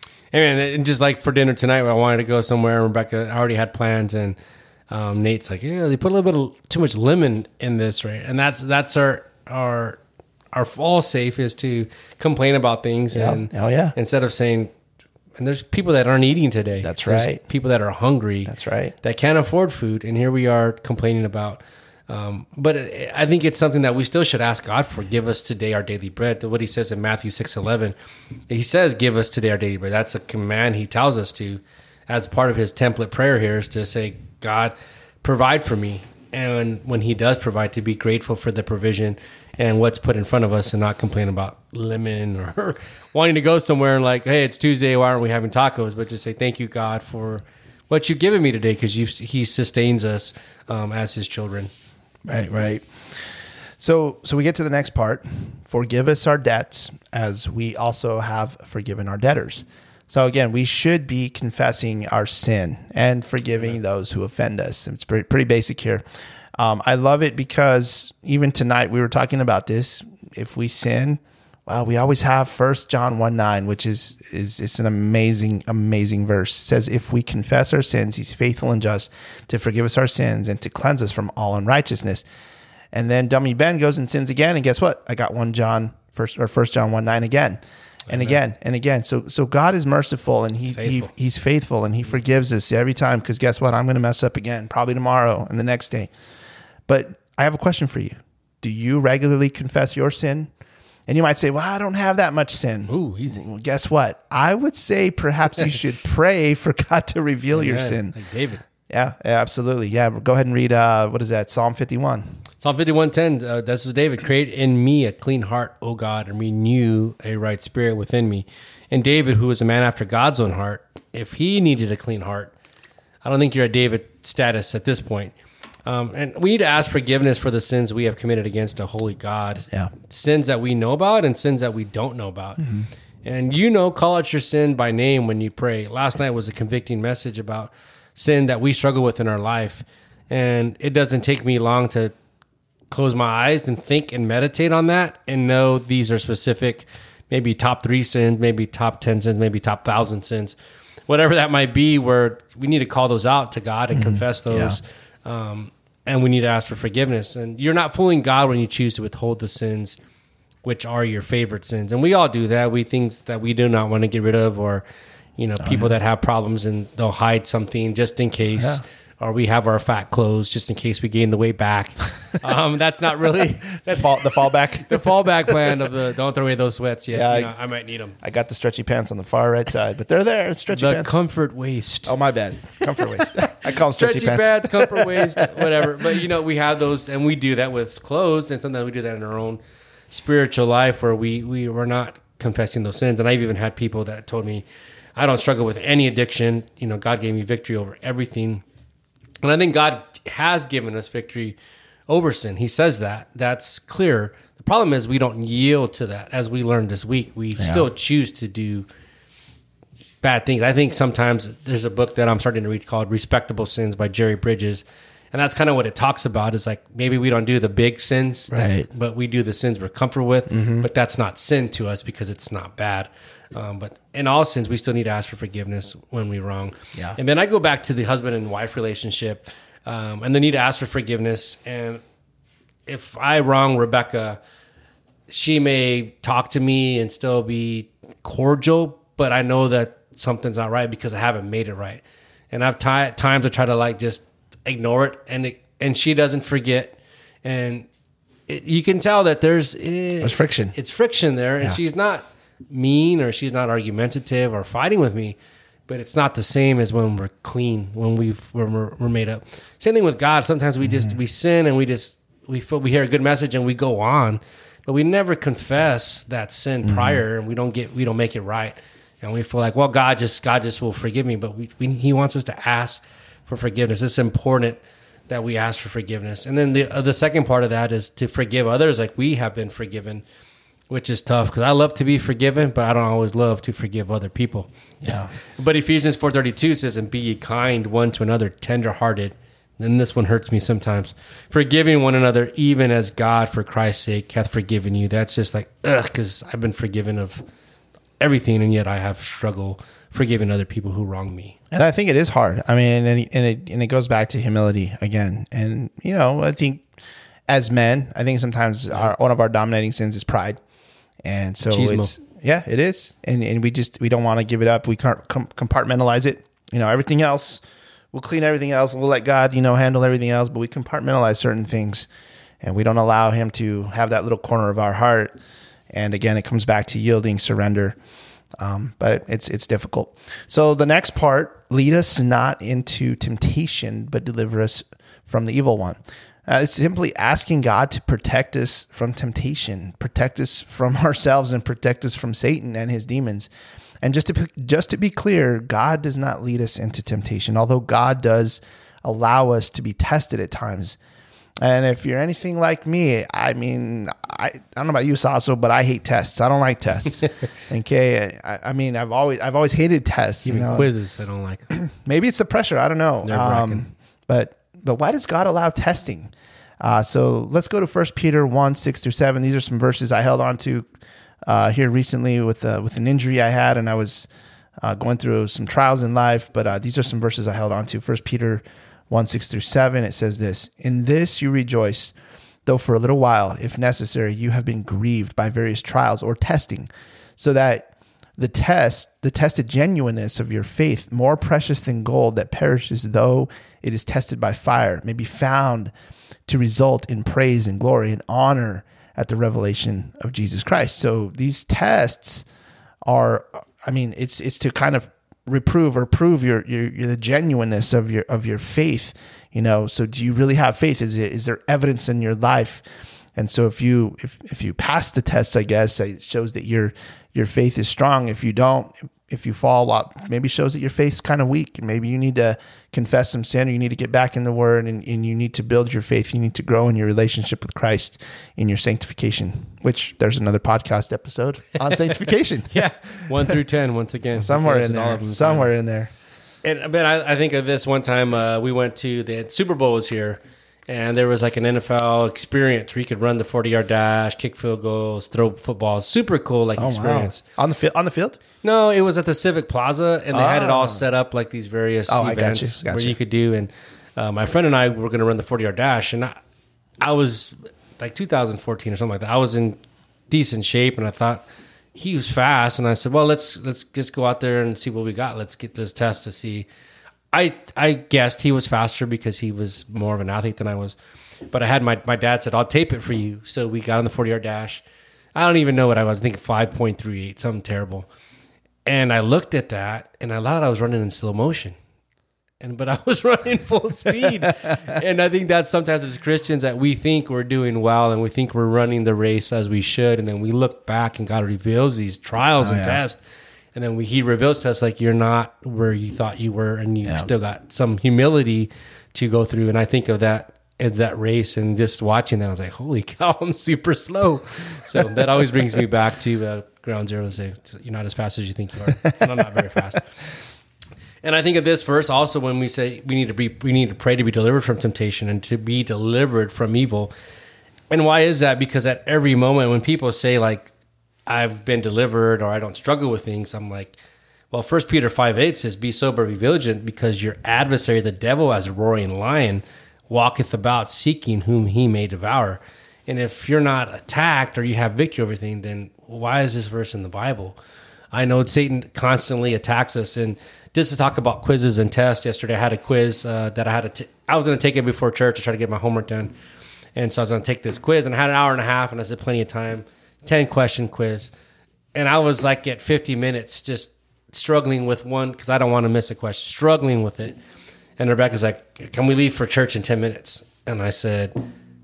Hey, and just like for dinner tonight, I wanted to go somewhere. Rebecca already had plans, and um, Nate's like, yeah, they put a little bit of too much lemon in this, right? And that's that's our our our fall safe is to complain about things. Yeah. And oh, yeah. Instead of saying, and there's people that aren't eating today. That's There's right. people that are hungry. That's right. That can't afford food, and here we are complaining about. Um, but I think it's something that we still should ask God for. Give us today our daily bread. What he says in Matthew six eleven, he says, "Give us today our daily bread." That's a command he tells us to, as part of his template prayer here, is to say, "God, provide for me." And when he does provide, to be grateful for the provision and what's put in front of us, and not complain about lemon or wanting to go somewhere and like, hey, it's Tuesday, why aren't we having tacos? But just say, thank you, God, for what you've given me today, because he sustains us um, as his children. Right, right. So, so we get to the next part. Forgive us our debts as we also have forgiven our debtors. So again, we should be confessing our sin and forgiving those who offend us. It's pretty, pretty basic here. Um, I love it because even tonight we were talking about this. If we sin, well, we always have First John one nine, which is is it's an amazing, amazing verse. It says, if we confess our sins, he's faithful and just to forgive us our sins and to cleanse us from all unrighteousness. And then dummy Ben goes and sins again. And guess what? I got one John, first or First John one nine again. And Amen. again and again. So so God is merciful, and he, faithful. he he's faithful, and he forgives us every time, because guess what? I'm going to mess up again, probably tomorrow and the next day. But I have a question for you. Do you regularly confess your sin? And you might say, well, I don't have that much sin. Ooh, easy. Well, guess what? I would say perhaps you should pray for God to reveal Amen. your sin. Like David. Yeah, yeah, absolutely. Yeah, go ahead and read, uh, what is that, Psalm fifty-one. Psalm fifty-one ten, uh, this was David. Create in me a clean heart, O God, and renew a right spirit within me. And David, who was a man after God's own heart, if he needed a clean heart, I don't think you're at David status at this point. Um, and we need to ask forgiveness for the sins we have committed against a holy God. Yeah. Sins that we know about and sins that we don't know about. Mm-hmm. And you know, call out your sin by name when you pray. Last night was a convicting message about sin that we struggle with in our life. And it doesn't take me long to close my eyes and think and meditate on that and know these are specific, maybe top three sins, maybe top ten sins, maybe top thousand sins, whatever that might be, where we need to call those out to God and mm-hmm. confess those. Yeah. Um, and we need to ask for forgiveness. And you're not fooling God when you choose to withhold the sins, which are your favorite sins. And we all do that. We things that we do not want to get rid of, or, you know, people oh, yeah. that have problems and they'll hide something just in case. Yeah. Or we have our fat clothes just in case we gain the weight back. Um, that's not really the, fall, the fallback. The fallback plan of the don't throw away those sweats yet. Yeah, you know, I, I might need them. I got the stretchy pants on the far right side, but they're there. Stretchy the pants. Comfort waist. Oh, my bad. Comfort waist. I call them stretchy, stretchy pants. pants, comfort waist, whatever. But you know, we have those, and we do that with clothes, and sometimes we do that in our own spiritual life where we we were not confessing those sins. And I've even had people that told me, I don't struggle with any addiction. You know, God gave me victory over everything. And I think God has given us victory over sin. He says that. That's clear. The problem is we don't yield to that. As we learned this week, we yeah. still choose to do bad things. I think sometimes there's a book that I'm starting to read called Respectable Sins by Jerry Bridges. And that's kind of what it talks about, is like maybe we don't do the big sins, right. that, but we do the sins we're comfortable with. Mm-hmm. But that's not sin to us because it's not bad. Um, but in all sins, we still need to ask for forgiveness when we wrong. Yeah. And then I go back to the husband and wife relationship, um, and the need to ask for forgiveness. And if I wrong Rebecca, she may talk to me and still be cordial, but I know that something's not right because I haven't made it right. And I've t- times I try to like just ignore it, and it, and she doesn't forget, and it, you can tell that there's eh, there's friction. It's friction there, and yeah. she's not mean or she's not argumentative or fighting with me, but it's not the same as when we're clean, when we've when we're, we're made up. Same thing with God. Sometimes we just mm-hmm. we sin and we just we feel we hear a good message and we go on, but we never confess that sin mm-hmm. prior, and we don't get we don't make it right, and we feel like, well, God just God just will forgive me, but we, we He wants us to ask for forgiveness. It's important that we ask for forgiveness, and then the uh, the second part of that is to forgive others like we have been forgiven. Which is tough because I love to be forgiven, but I don't always love to forgive other people. Yeah. But Ephesians four thirty-two says, and be ye kind one to another, tender-hearted. And this one hurts me sometimes. Forgiving one another, even as God, for Christ's sake, hath forgiven you. That's just like, ugh, because I've been forgiven of everything, and yet I have struggled forgiving other people who wrong me. And I think it is hard. I mean, and, and, it, and it goes back to humility again. And, you know, I think as men, I think sometimes our, one of our dominating sins is pride. And so Chismo. it's, yeah, it is. And and we just, we don't want to give it up. We can't com- compartmentalize it. You know, everything else, we'll clean everything else. We'll let God, you know, handle everything else, but we compartmentalize certain things and we don't allow him to have that little corner of our heart. And again, it comes back to yielding, surrender. Um, but it's, it's difficult. So the next part, lead us not into temptation, but deliver us from the evil one. Uh, it's simply asking God to protect us from temptation, protect us from ourselves, and protect us from Satan and his demons. And just to just to be clear, God does not lead us into temptation, although God does allow us to be tested at times. And if you're anything like me, I mean, I, I don't know about you, Sasso, but I hate tests. I don't like tests. Okay, I, I mean, I've always I've always hated tests. Even you know? quizzes, I don't like. Maybe it's the pressure. I don't know. Um, but but why does God allow testing? Uh, so let's go to First Peter one, six through seven. These are some verses I held on to uh, here recently with uh, with an injury I had, and I was uh, going through some trials in life. But uh, these are some verses I held on to. First Peter one, six through seven. It says this: "In this you rejoice, though for a little while, if necessary, you have been grieved by various trials or testing, so that the test, the tested genuineness of your faith, more precious than gold that perishes though it is tested by fire, may be found to result in praise and glory and honor at the revelation of Jesus Christ. So these tests are, I mean, it's it's to kind of reprove or prove your, your, your the genuineness of your of your faith. You know, so do you really have faith? Is it is there evidence in your life? And so if you if if you pass the test, I guess it shows that your your faith is strong. If you don't, if you fall, well, maybe shows that your faith's kind of weak. Maybe you need to confess some sin, or you need to get back in the Word, and, and you need to build your faith. You need to grow in your relationship with Christ, in your sanctification. Which there's another podcast episode on sanctification. Yeah, one through ten. Once again, somewhere in there. Somewhere in there. And but I, I think of this one time uh, we went to the Super Bowl was here, and there was like an N F L experience where you could run the forty-yard dash, kick field goals, throw footballs. Super cool, like oh, experience. Wow. On the field? On the field? No, it was at the Civic Plaza, and they oh. had it all set up like these various oh, events I got you. Got where you. you could do. And uh, my friend and I were going to run the forty-yard dash, and I, I was like two thousand fourteen or something like that. I was in decent shape, and I thought he was fast, and I said, "Well, let's let's just go out there and see what we got. Let's get this test to see." I I guessed he was faster because he was more of an athlete than I was. But I had my, my dad said, I'll tape it for you. So we got on the forty-yard dash. I don't even know what I was. I think five point three eight, something terrible. And I looked at that, and I thought I was running in slow motion. and But I was running full speed. And I think that's sometimes as Christians that we think we're doing well, and we think we're running the race as we should. And then we look back, and God reveals these trials oh, and yeah. tests. And then we, he reveals to us, like, you're not where you thought you were, and you yeah. still got some humility to go through. And I think of that as that race, and just watching that, I was like, holy cow, I'm super slow. So that always brings me back to uh, ground zero and say, you're not as fast as you think you are. And I'm not very fast. And I think of this verse also when we say we need to be, we need to pray to be delivered from temptation and to be delivered from evil. And why is that? Because at every moment when people say, like, I've been delivered, or I don't struggle with things, I'm like, well, First Peter five eight says, be sober, be vigilant, because your adversary, the devil, as a roaring lion, walketh about seeking whom he may devour. And if you're not attacked or you have victory over everything, then why is this verse in the Bible? I know Satan constantly attacks us. And just to talk about quizzes and tests, yesterday I had a quiz uh, that I had to, t- I was going to take it before church to try to get my homework done. And so I was going to take this quiz, and I had an hour and a half, and I said plenty of time. ten question quiz. And I was like at fifty minutes just struggling with one because I don't want to miss a question, struggling with it. And Rebecca's like, can we leave for church in ten minutes? And I said,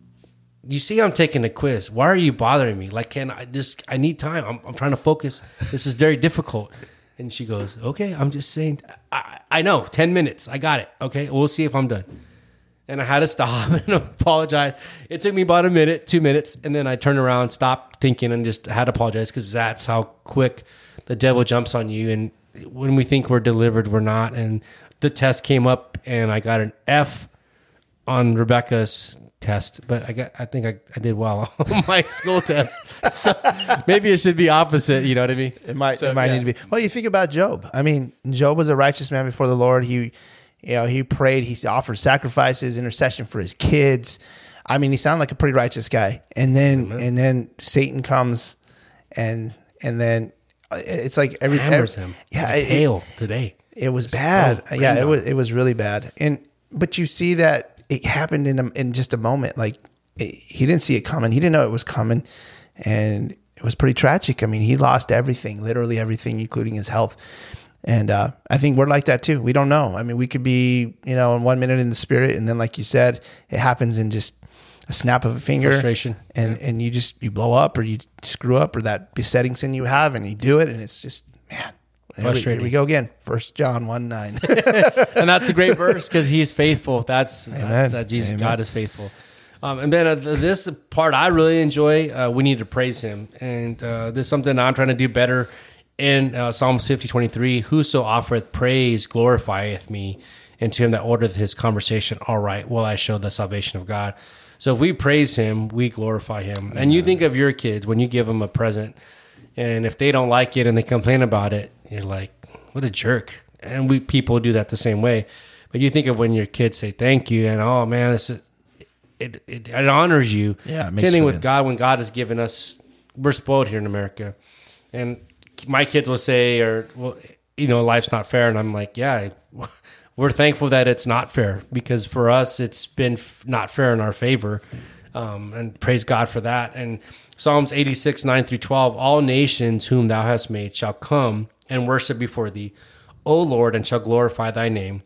you see, I'm taking a quiz. Why are you bothering me? Like, can I just, I need time. I'm, I'm trying to focus. This is very difficult. And she goes, okay, I'm just saying, I, I know, ten minutes. I got it. Okay, we'll see if I'm done. And I had to stop and apologize. It took me about a minute, two minutes, and then I turned around, stopped thinking, and just had to apologize, because that's how quick the devil jumps on you. And when we think we're delivered, we're not. And the test came up, and I got an F on Rebecca's test, but I got, I think I, I did well on my school test. So maybe it should be opposite. You know what I mean? It might, so, it might yeah. need to be. Well, you think about Job. I mean, Job was a righteous man before the Lord. He, you know, he prayed, he offered sacrifices, intercession for his kids. I mean, he sounded like a pretty righteous guy. And then, Amen. and then Satan comes, and and then it's like every Hammers every, him. Yeah, like it, hail today. It was Just, bad. oh, yeah, it random. was it was really bad. And but you see that it happened in a, in just a moment. Like it, he didn't see it coming. He didn't know it was coming, and it was pretty tragic. I mean, he lost everything, literally everything, including his health. And uh, I think we're like that too. We don't know. I mean, we could be, you know, in one minute in the spirit, and then, like you said, it happens in just a snap of a finger. Frustration. And Yeah. and you just, you blow up, or you screw up, or that besetting sin you have, and you do it, and it's just, man. Here we, Frustrating. here we go again. First John one nine. And that's a great verse, because he's faithful. That's, that's uh, Jesus. Amen. God is faithful. Um, and then uh, this part I really enjoy. Uh, we need to praise him. And uh, this is something I'm trying to do better. In uh, Psalms fifty twenty-three, whoso offereth praise glorifieth me, and to him that ordereth his conversation aright will I show the salvation of God. So if we praise him, we glorify him. And you think of your kids when you give them a present, and if they don't like it and they complain about it, you're like, what a jerk. And we people do that the same way. But you think of when your kids say thank you, and oh man, this is, it, it, it honors you. Yeah, it makes Same thing for with them. God. When God has given us, we're spoiled here in America, and my kids will say, or well, you know, life's not fair, and I'm like, yeah, we're thankful that it's not fair, because for us, it's been f- not fair in our favor, um, and praise God for that. And Psalms eighty-six, nine through twelve, all nations whom thou hast made shall come and worship before thee, O Lord, and shall glorify thy name.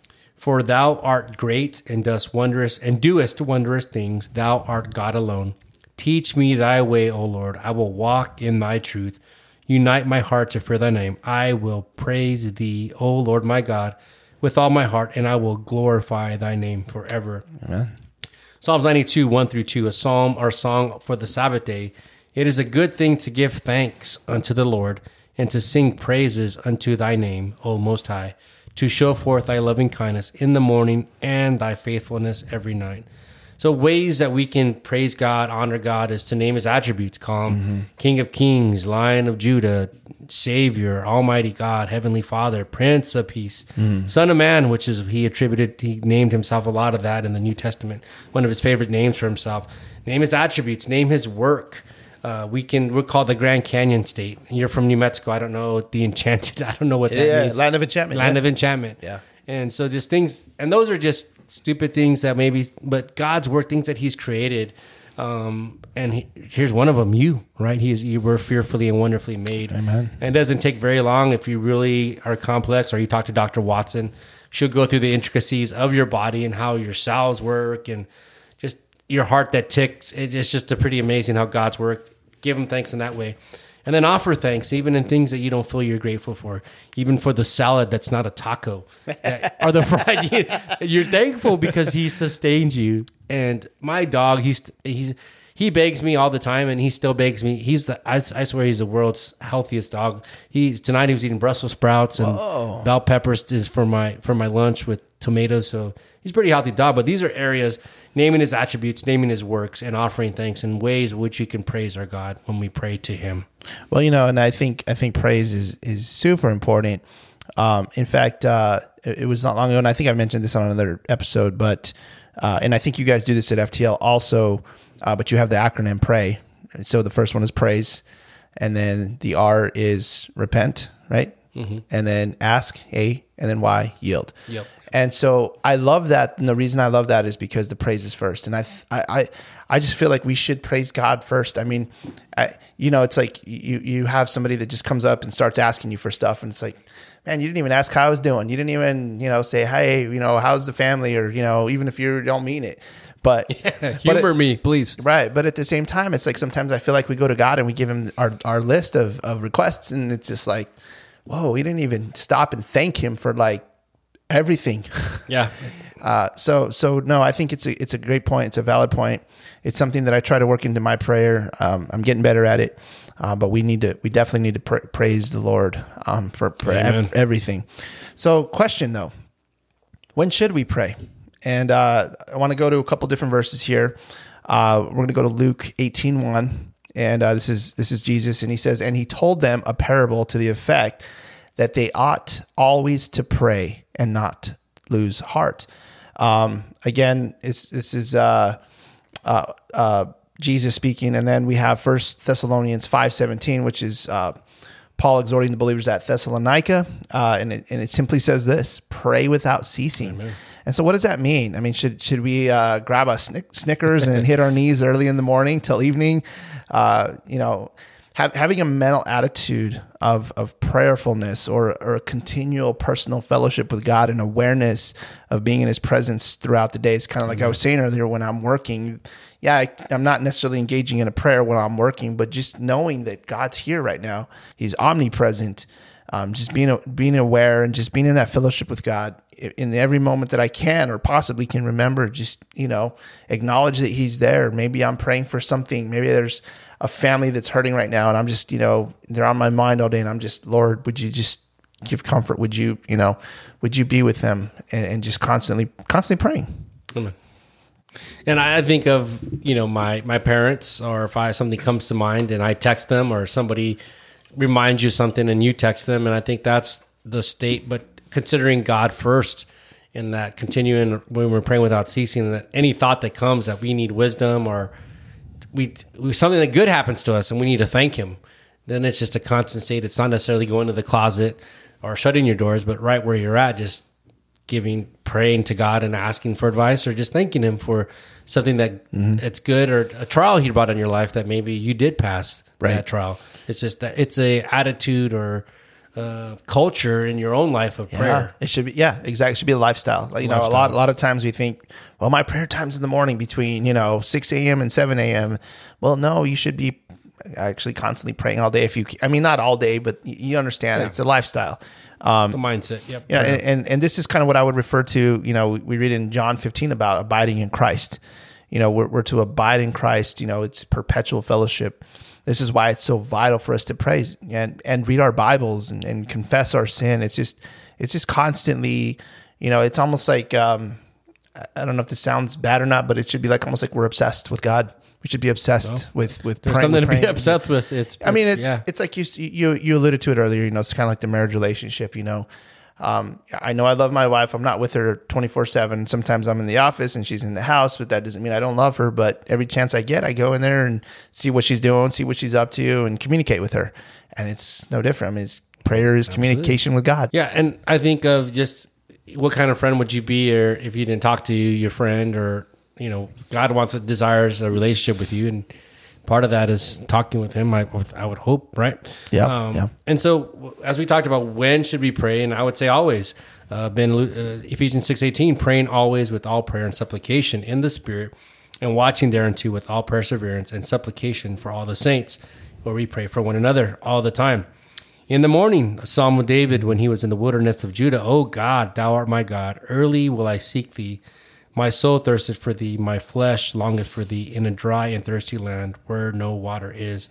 For thou art great and dost wondrous and doest wondrous things. Thou art God alone. Teach me thy way, O Lord. I will walk in thy truth. Unite my heart to fear thy name. I will praise thee, O Lord my God, with all my heart, and I will glorify thy name forever. Amen. Psalms ninety-two, one through two, a psalm or song for the Sabbath day. It is a good thing to give thanks unto the Lord, and to sing praises unto thy name, O Most High, to show forth thy loving kindness in the morning and thy faithfulness every night. So ways that we can praise God, honor God, is to name his attributes. Call him mm-hmm. King of Kings, Lion of Judah, Savior, Almighty God, Heavenly Father, Prince of Peace, mm-hmm. Son of Man, which is he attributed, he named himself a lot of that in the New Testament, one of his favorite names for himself. Name his attributes, name his work. Uh, we can, we're called the Grand Canyon State. And you're from New Mexico. I don't know the enchanted, I don't know what that yeah, means. Land of enchantment. Land yeah. of enchantment. Yeah. And so just things, and those are just stupid things that maybe, but God's work, things that he's created. Um, and he, here's one of them, you, right? He's, you were fearfully and wonderfully made. Amen. And it doesn't take very long if you really are complex, or you talk to Doctor Watson, she'll go through the intricacies of your body and how your cells work and just your heart that ticks. It's just a pretty amazing how God's work. Give him thanks in that way. And then offer thanks, even in things that you don't feel you're grateful for, even for the salad that's not a taco, or the fried. You're thankful because he sustains you. And my dog, he's he's he begs me all the time, and he still begs me. He's the I, I swear he's the world's healthiest dog. He's tonight he was eating Brussels sprouts and Whoa. bell peppers is for my for my lunch with tomatoes. So he's a pretty healthy dog. But these are areas, naming his attributes, naming his works, and offering thanks in ways which we can praise our God when we pray to him. Well, you know, and I think I think praise is is super important. Um, in fact, uh, it, it was not long ago, and I think I mentioned this on another episode, but uh, and I think you guys do this at F T L also, uh, but you have the acronym PRAY. So the first one is praise, and then the R is repent, right? Mm-hmm. And then ask, A, and then Y, yield. Yep. And so I love that, and the reason I love that is because the praise is first, and I I. I I just feel like we should praise God first. I mean, I, you know, it's like you you have somebody that just comes up and starts asking you for stuff, and it's like, man, you didn't even ask how I was doing. You didn't even, you know, say, hey, you know, how's the family, or, you know, even if you don't mean it. But yeah, humor but it, me, please. Right. But at the same time, it's like sometimes I feel like we go to God and we give him our, our list of, of requests, and it's just like, whoa, we didn't even stop and thank him for like everything. Yeah. Uh, so, so no, I think it's a, it's a great point. It's a valid point. It's something that I try to work into my prayer. Um, I'm getting better at it. Uh, but we need to, we definitely need to pra- praise the Lord, um, for, for ev- everything. So question though, when should we pray? And, uh, I want to go to a couple different verses here. Uh, we're going to go to Luke eighteen one, and, uh, this is, this is Jesus. And he says, and he told them a parable to the effect that they ought always to pray and not lose heart. Um, again, it's, this is, uh, uh, uh, Jesus speaking. And then we have First Thessalonians five seventeen, which is, uh, Paul exhorting the believers at Thessalonica. Uh, and it, and it simply says this: pray without ceasing. Amen. And so what does that mean? I mean, should, should we, uh, grab a snick, Snickers and hit our knees early in the morning till evening? Uh, you know, have, having a mental attitude of, of prayerfulness, or, or a continual personal fellowship with God and awareness of being in his presence throughout the day. It's kind of like I was saying earlier, when I'm working, yeah, I, I'm not necessarily engaging in a prayer when I'm working, but just knowing that God's here right now, he's omnipresent. Um, just being, being aware and just being in that fellowship with God in every moment that I can, or possibly can remember, just, you know, acknowledge that he's there. Maybe I'm praying for something. Maybe there's a family that's hurting right now, and I'm just, you know, they're on my mind all day, and I'm just, Lord, would you just give comfort? Would you, you know, would you be with them, and, and just constantly, constantly praying. Amen. And I think of, you know, my, my parents, or if I, something comes to mind and I text them, or somebody reminds you something and you text them. And I think that's the state, but considering God first in that continuing when we're praying without ceasing, that any thought that comes that we need wisdom or we, we something that good happens to us and we need to thank him, then it's just a constant state. It's not necessarily going to the closet or shutting your doors, but right where you're at, just giving, praying to God and asking for advice or just thanking him for something that mm-hmm. it's good or a trial he brought in your life that maybe you did pass right. that trial. It's just that it's a attitude or uh, culture in your own life of yeah, prayer. It should be, yeah, exactly. It should be a lifestyle. Like, you lifestyle. know, a lot, a lot of times we think, well, my prayer time's in the morning between, you know, six a.m. and seven a.m. Well, no, you should be actually constantly praying all day. If you, I mean, not all day, but you understand yeah. it's a lifestyle. Um, the mindset. Yep. Yeah. And, and, and this is kind of what I would refer to, you know, we read in John fifteen about abiding in Christ. You know, we're, we're to abide in Christ. You know, it's perpetual fellowship. This is why it's so vital for us to pray and, and read our Bibles and, and confess our sin. It's just, it's just constantly, you know, it's almost like, um, I don't know if this sounds bad or not, but it should be like almost like we're obsessed with God. We should be obsessed well, with with there's praying. Something praying. to be obsessed with. It's, I mean, it's it's yeah. it's like you you you alluded to it earlier. You know, it's kind of like the marriage relationship. You know, um, I know I love my wife. I'm not with her twenty-four seven. Sometimes I'm in the office and she's in the house, but that doesn't mean I don't love her. But every chance I get, I go in there and see what she's doing, see what she's up to, and communicate with her. And it's no different. I mean, it's, prayer is Absolutely. communication with God. Yeah, and I think of just what kind of friend would you be, or if you didn't talk to your friend, or you know, God wants desires a relationship with you, and part of that is talking with him, I, I would hope, right? Yeah, um, yeah. And so, as we talked about, when should we pray? And I would say always. Uh, ben, uh, Ephesians six eighteen, praying always with all prayer and supplication in the Spirit, and watching thereunto with all perseverance and supplication for all the saints, where we pray for one another all the time. In the morning, a psalm of David when he was in the wilderness of Judah, O God, thou art my God, early will I seek thee. My soul thirsteth for thee, my flesh longeth for thee in a dry and thirsty land where no water is.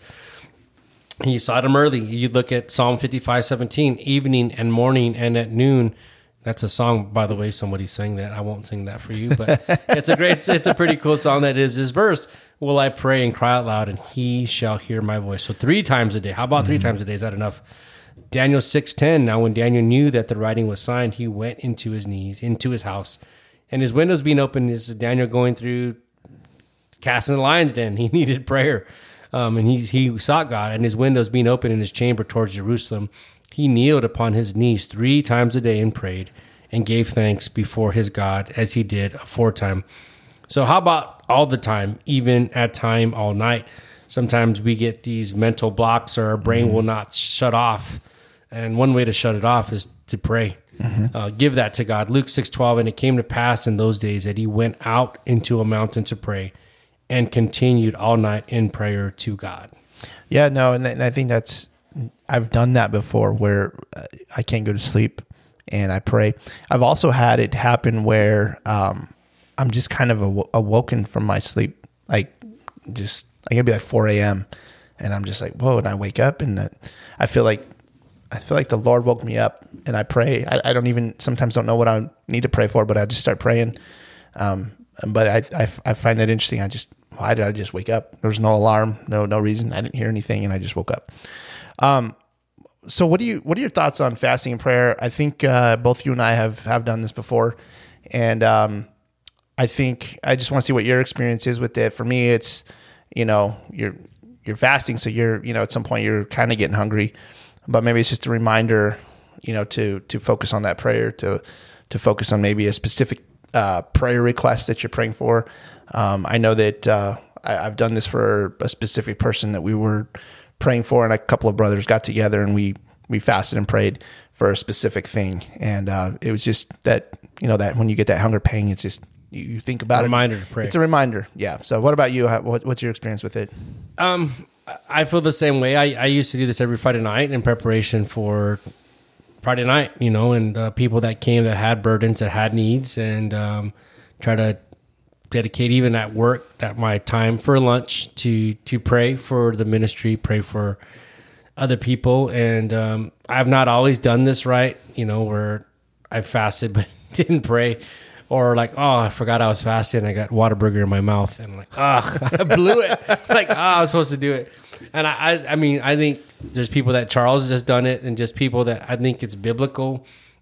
He sought him early. You look at Psalm fifty-five seventeen, evening and morning and at noon. That's a song, by the way. Somebody sang that. I won't sing that for you, but it's a great, it's a pretty cool song. That is his verse. Will I pray and cry out loud, and he shall hear my voice. So three times a day. How about three mm-hmm. times a day? Is that enough? Daniel six ten. Now when Daniel knew that the writing was signed, he went into his knees, into his house, and his windows being open. This is Daniel going through casting the lion's den. He needed prayer. Um, and he, he sought God, and his windows being open in his chamber towards Jerusalem. He kneeled upon his knees three times a day and prayed and gave thanks before his God as he did aforetime. So how about all the time, even at time all night? Sometimes we get these mental blocks, or our brain mm-hmm. will not shut off. And one way to shut it off is to pray. Mm-hmm. Uh, give that to God. Luke six twelve, and it came to pass in those days that he went out into a mountain to pray and continued all night in prayer to God. Yeah, no, and, and I think that's, I've done that before where I can't go to sleep and I pray. I've also had it happen where um, I'm just kind of aw- awoken from my sleep, like just, I can be like four a.m. and I'm just like, whoa, and I wake up and that, I feel like, I feel like the Lord woke me up and I pray. I, I don't even, sometimes don't know what I need to pray for, but I just start praying. Um, but I, I, I find that interesting. I just, why did I just wake up? There was no alarm, no, no reason. I didn't hear anything and I just woke up. Um, so what do you, what are your thoughts on fasting and prayer? I think, uh, both you and I have, have done this before. And, um, I think I just want to see what your experience is with it. For me, it's, you know, you're, you're fasting. So you're, you know, at some point you're kind of getting hungry, but maybe it's just a reminder, you know, to, to focus on that prayer, to, to focus on maybe a specific, uh, prayer request that you're praying for. Um, I know that, uh, I, I've done this for a specific person that we were praying for, and a couple of brothers got together and we, we fasted and prayed for a specific thing. And, uh, it was just that, you know, that when you get that hunger pain, it's just, you, you think about a reminder it. to pray. It's a reminder. Yeah. So what about you? How, what, what's your experience with it? Um, I feel the same way. I, I used to do this every Friday night in preparation for Friday night, you know, and uh, people that came that had burdens, that had needs, and um, try to dedicate even at work that my time for lunch to to pray for the ministry, pray for other people. And um, I've not always done this right, you know, where I fasted but didn't pray. Or like, oh, I forgot I was fasting. I got Whataburger in my mouth, and I'm like, oh, I blew it. Like, oh, I was supposed to do it. And I, I, I mean, I think there's people that Charles has done it, and just people that I think it's biblical.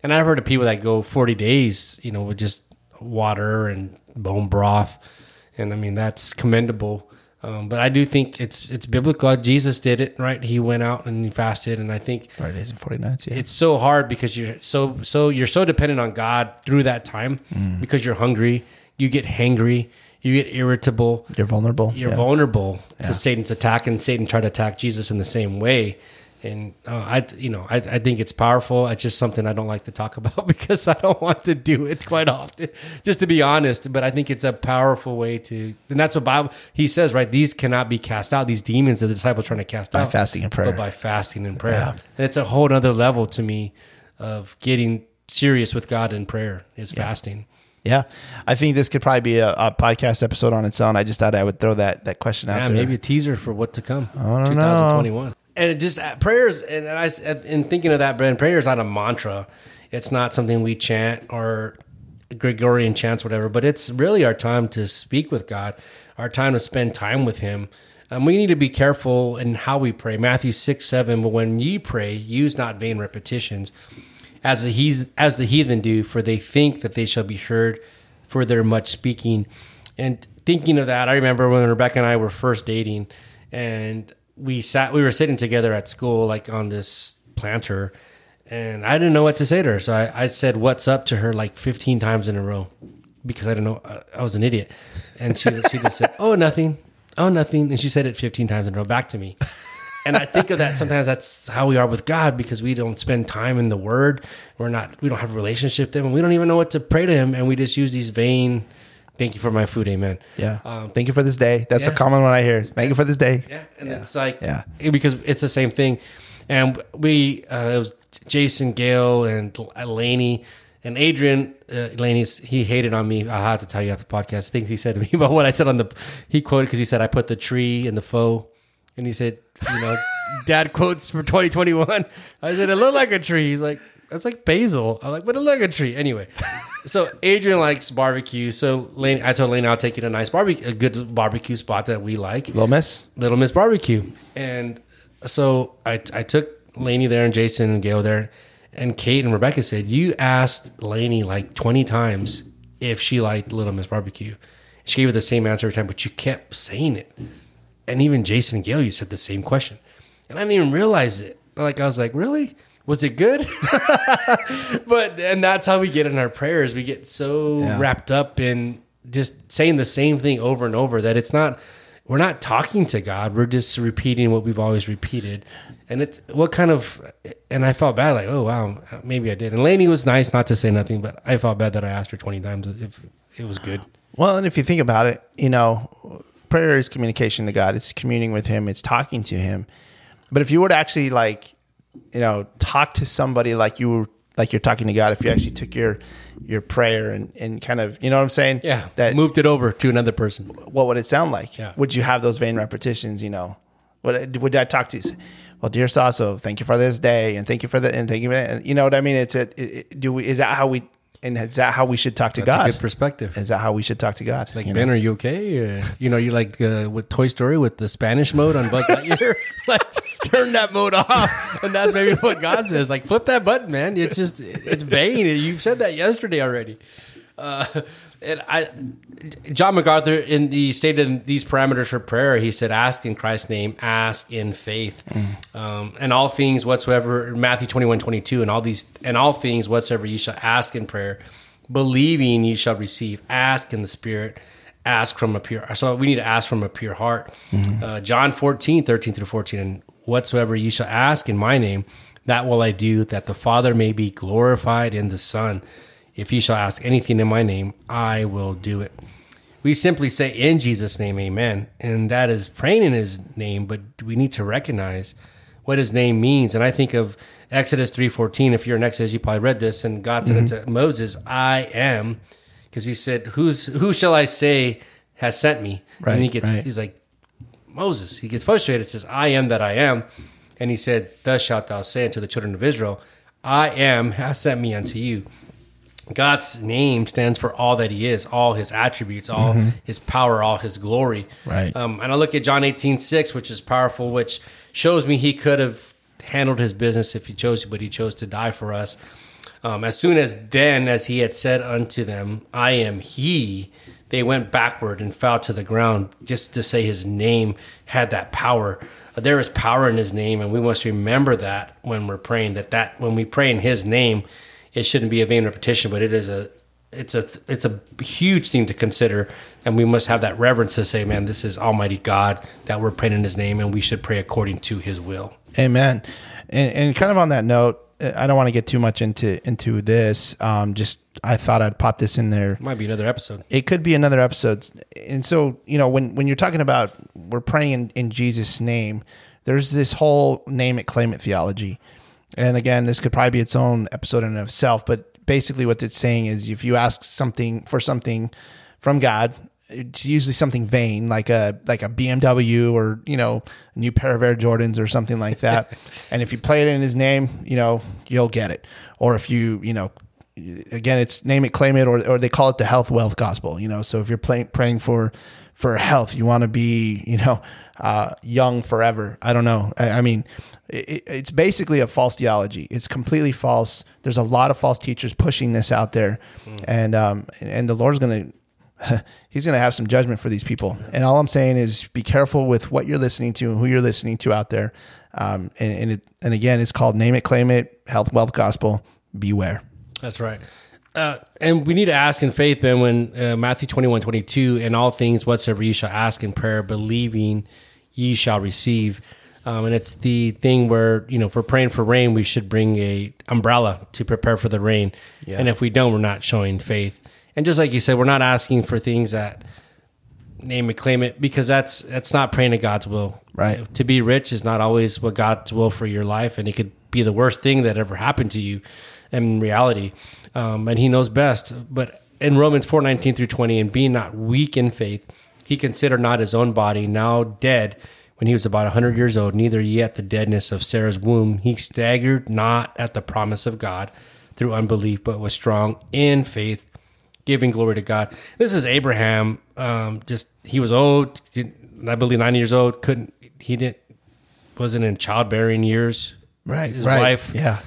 And I've heard of people that go forty days, you know, with just water and bone broth. And I mean, that's commendable. Um, but I do think it's it's biblical. Jesus did it, right? He went out and he fasted, and I think forty days and forty nights. Yeah, it's so hard because you're so so you're so dependent on God through that time mm. because you're hungry, you get hangry, you get irritable, you're vulnerable, you're yeah. vulnerable yeah. to Satan's attack, and Satan tried to attack Jesus in the same way. And uh, I, you know, I, I think it's powerful. It's just something I don't like to talk about because I don't want to do it quite often, just to be honest. But I think it's a powerful way to, and that's what Bible he says, right? These cannot be cast out. These demons that the disciples are trying to cast by out by fasting and prayer, but by fasting and prayer. Yeah. And it's a whole other level to me of getting serious with God in prayer is yeah. fasting. Yeah, I think this could probably be a, a podcast episode on its own. I just thought I would throw that that question out yeah, there. Maybe a teaser for what to come. I don't twenty twenty-one. know. And it just uh, prayers, and I, in thinking of that, Brent, prayer is not a mantra. It's not something we chant or Gregorian chants, whatever. But it's really our time to speak with God, our time to spend time with Him. And we need to be careful in how we pray. Matthew six seven. But when ye pray, use not vain repetitions, as the heathen, as the heathen do, for they think that they shall be heard for their much speaking. And thinking of that, I remember when Rebecca and I were first dating, and we sat, we were sitting together at school, like on this planter, and I didn't know what to say to her. So I, I said, "What's up?" to her like fifteen times in a row because I didn't know, I, I was an idiot. And she, she just said, "Oh, nothing. Oh, nothing." And she said it fifteen times in a row back to me. And I think of that sometimes that's how we are with God because we don't spend time in the Word. We're not, we don't have a relationship with Him, and we don't even know what to pray to Him. And we just use these vain, "Thank you for my food, amen." Yeah. Um, Thank you for this day. That's yeah. a common one I hear. Thank you for this day. Yeah. And yeah. it's like, yeah. because it's the same thing. And we, uh, it was Jason, Gail, and Laney, and Adrian. Uh, Laney's, he hated on me. I have to tell you after the podcast things he said to me about what I said on the, he quoted because he said, I put the tree in the faux. And he said, you know, dad quotes for twenty twenty-one. I said, it looked like a tree. He's like, that's like basil. I'm like, but it looked like a tree. Anyway, so Adrian likes barbecue. So Lane, I told Lane, I'll take you to a nice barbecue, a good barbecue spot that we like. Little Miss? Little Miss Barbecue. And so I, I took Laney there and Jason and Gail there. And Kate and Rebecca said, you asked Laney like twenty times if she liked Little Miss Barbecue. She gave her the same answer every time, but you kept saying it. And even Jason and Gail, you said the same question. And I didn't even realize it. Like, I was like, really? Was it good? But, and that's how we get in our prayers. We get so yeah. wrapped up in just saying the same thing over and over that it's not, we're not talking to God. We're just repeating what we've always repeated. And it's what kind of, and I felt bad, like, oh, wow, maybe I did. And Lainey was nice not to say nothing, but I felt bad that I asked her twenty times if it was good. Well, and if you think about it, you know, prayer is communication to God. It's communing with Him. It's talking to Him. But if you were to actually, like, you know, talk to somebody like you were, like you're talking to God, if you actually took your your prayer and, and kind of, you know what I'm saying? Yeah, that moved it over to another person. What would it sound like? Yeah. Would you have those vain repetitions, you know? Would, would I talk to you? Well, dear Sasso, thank you for this day, and thank you for that, and thank you for that. And you know what I mean? It's a, it, it, do we, is that how we, and is that how we should talk to That's God? a good perspective. Is that how we should talk to God? Like, you Ben, know? are you okay? Or, you know, you're like uh, with Toy Story with the Spanish mode on Buzz Lightyear. Like, turn that mode off. And that's maybe what God says. Like, flip that button, man. It's just, it's vain. You've said that yesterday already. Uh, and I, John MacArthur, in the stated these parameters for prayer, he said, ask in Christ's name, ask in faith. Mm. Um, and all things whatsoever, Matthew twenty-one, twenty-two, and all these, and all things whatsoever you shall ask in prayer, believing you shall receive. Ask in the Spirit, ask from a pure, so we need to ask from a pure heart. Mm-hmm. Uh, John fourteen, thirteen through fourteen, and whatsoever you shall ask in my name, that will I do, that the Father may be glorified in the Son. If you shall ask anything in my name, I will do it. We simply say in Jesus' name, amen. And that is praying in His name, but we need to recognize what His name means. And I think of Exodus three fourteen. If you're in Exodus, you probably read this. And God said mm-hmm. to Moses, I am, because He said, Who's, who shall I say has sent me? Right, and he gets, right. he's like, Moses. He gets frustrated, says, I am that I am. And He said, thus shalt thou say unto the children of Israel, I am has sent me unto you. God's name stands for all that He is, all His attributes, all mm-hmm. His power, all His glory. Right. Um, and I look at John eighteen six, which is powerful, which shows me He could have handled His business if He chose to, but He chose to die for us. Um, as soon as then, as he had said unto them, I am he, they went backward and fell to the ground. Just to say his name had that power. There is power in his name, and we must remember that when we're praying, that, that when we pray in his name, it shouldn't be a vain repetition, but it is a it's a it's a huge thing to consider, and we must have that reverence to say, man, this is Almighty God that we're praying in his name, and we should pray according to his will. Amen. And, and kind of on that note, I don't want to get too much into into this. Um, just I thought I'd pop this in there. Might be another episode. It could be another episode. And so, you know, when, when you're talking about we're praying in, in Jesus' name, there's this whole name it, claim it theology. And again, this could probably be its own episode in and of itself. But basically what it's saying is if you ask something for something from God, it's usually something vain, like a like a B M W or, you know, a new pair of Air Jordans or something like that. And if you play it in his name, you know, you'll get it. Or if you, you know, again, it's name it, claim it, or or they call it the health, wealth gospel, you know. So if you're playing, praying for for health, you want to be, you know, uh, young forever. I don't know. I, I mean, it, it's basically a false theology. It's completely false. There's a lot of false teachers pushing this out there. Mm. And, um, and the Lord's going to, he's going to have some judgment for these people. And all I'm saying is be careful with what you're listening to and who you're listening to out there. Um, and, and, it, and again, it's called name it, claim it, health, wealth, gospel. Beware. That's right. Uh, and we need to ask in faith, Ben, when uh, Matthew twenty-one, twenty-two, in all things whatsoever you shall ask in prayer, believing ye shall receive. Um, and it's the thing where, you know, if we're praying for rain, we should bring a umbrella to prepare for the rain. Yeah. And if we don't, we're not showing faith. And just like you said, we're not asking for things that name it, claim it, because that's that's not praying to God's will. Right. To be rich is not always what God's will for your life, and it could be the worst thing that ever happened to you in reality. Um, and he knows best. But in Romans four, nineteen through twenty, and being not weak in faith, he considered not his own body now dead when he was about a hundred years old, neither yet the deadness of Sarah's womb. He staggered not at the promise of God through unbelief, but was strong in faith, giving glory to God. This is Abraham. Um, just he was old, I believe ninety years old. Couldn't he didn't wasn't in childbearing years. Right, his right. wife. Yeah,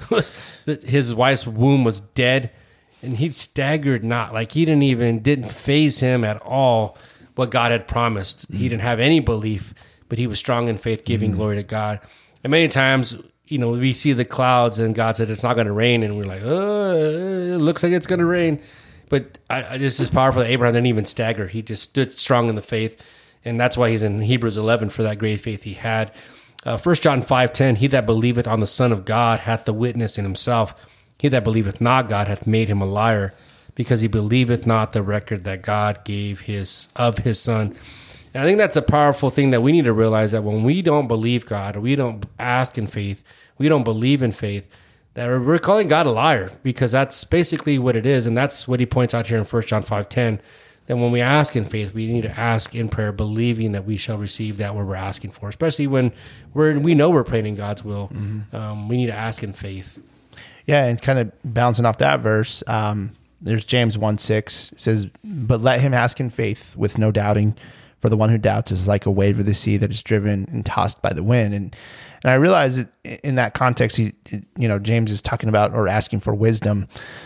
his wife's womb was dead, and he staggered not. Like he didn't even didn't faze him at all what God had promised. Mm-hmm. He didn't have any belief, but he was strong in faith, giving mm-hmm. glory to God. And many times, you know, we see the clouds, and God said it's not going to rain, and we're like, oh, it looks like it's going to rain. But I, I just as powerful that Abraham didn't even stagger. He just stood strong in the faith. And that's why he's in Hebrews eleven for that great faith he had. Uh, First John five ten, he that believeth on the Son of God hath the witness in himself. He that believeth not God hath made him a liar, because he believeth not the record that God gave his of his Son. And I think that's a powerful thing that we need to realize, that when we don't believe God, or we don't ask in faith, we don't believe in faith, that we're calling God a liar, because that's basically what it is. And that's what he points out here in First John five ten, that when we ask in faith, we need to ask in prayer, believing that we shall receive that what we're asking for, especially when we're, we know we're praying in God's will. Mm-hmm. Um, we need to ask in faith. Yeah, and kind of bouncing off that verse, um, there's James one six. It says, but let him ask in faith with no doubting, for the one who doubts is like a wave of the sea that is driven and tossed by the wind. And And I realize that in that context, he, you know, James is talking about or asking for wisdom,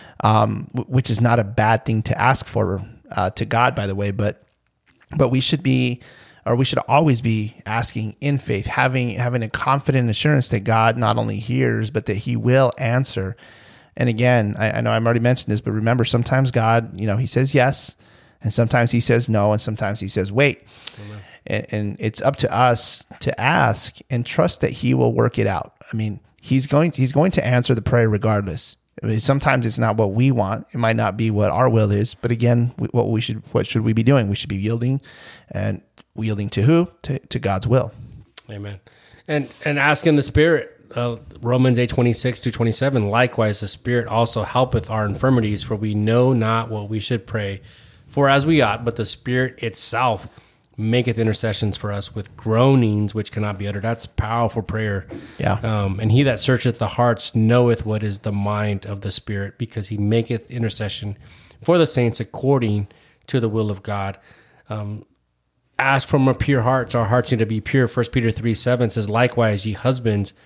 um, which is not a bad thing to ask for uh, to God, by the way. But but we should be, or we should always be asking in faith, having having a confident assurance that God not only hears, but that He will answer. And again, I, I know I've already mentioned this, but remember, sometimes God, you know, He says yes, and sometimes He says no, and sometimes He says wait. Amen. And, and it's up to us to ask and trust that He will work it out. I mean, He's going He's going to answer the prayer regardless. I mean, sometimes it's not what we want. It might not be what our will is. But again, what we should what should we be doing? We should be yielding, and yielding to who? To, to God's will. Amen. And and asking the Spirit. Uh, Romans eight twenty six to twenty seven. Likewise, the Spirit also helpeth our infirmities, for we know not what we should pray for as we ought, but the Spirit itself maketh intercessions for us with groanings which cannot be uttered. That's powerful prayer. Yeah. Um, and he that searcheth the hearts knoweth what is the mind of the Spirit, because he maketh intercession for the saints according to the will of God. Um, ask from a pure heart. Our hearts need to be pure. First Peter three seven says, likewise, ye husbands,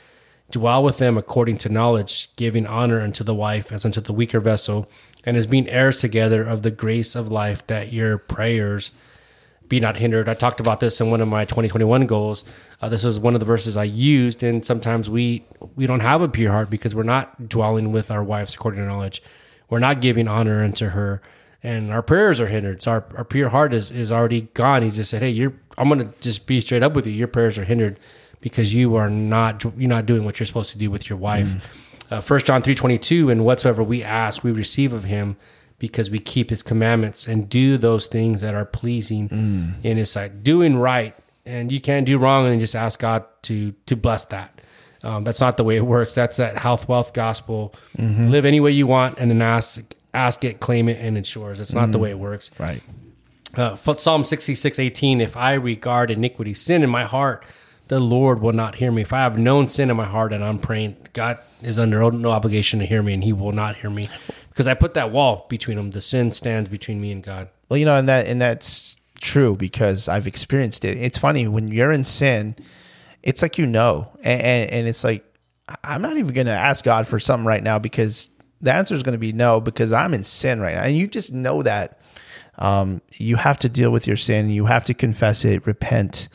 dwell with them according to knowledge, giving honor unto the wife as unto the weaker vessel, and as being heirs together of the grace of life, that your prayers be not hindered. I talked about this in one of my twenty twenty-one goals. Uh, this is one of the verses I used, and sometimes we we don't have a pure heart because we're not dwelling with our wives according to knowledge. We're not giving honor unto her, and our prayers are hindered. So our, our pure heart is, is already gone. He just said, hey, you're I'm going to just be straight up with you. Your prayers are hindered because you are not you're not doing what you're supposed to do with your wife. Mm. Uh, First John three twenty-two, and whatsoever we ask, we receive of him, because we keep his commandments and do those things that are pleasing mm. in his sight. Doing right, and you can't do wrong and then just ask God to to bless that. Um, that's not the way it works. That's that health, wealth gospel. Mm-hmm. Live any way you want, and then ask ask it, claim it, and it's yours. That's not mm. the way it works. Right. Uh, Psalm sixty-six eighteen, if I regard iniquity, sin in my heart, the Lord will not hear me. If I have known sin in my heart and I'm praying, God is under no obligation to hear me, and he will not hear me. Because I put that wall between them. The sin stands between me and God. Well, you know, and that and that's true because I've experienced it. It's funny, when you're in sin, it's like you know. And, and, and it's like, I'm not even going to ask God for something right now because the answer is going to be no, because I'm in sin right now. And you just know that. Um, you have to deal with your sin. You have to confess it, repent.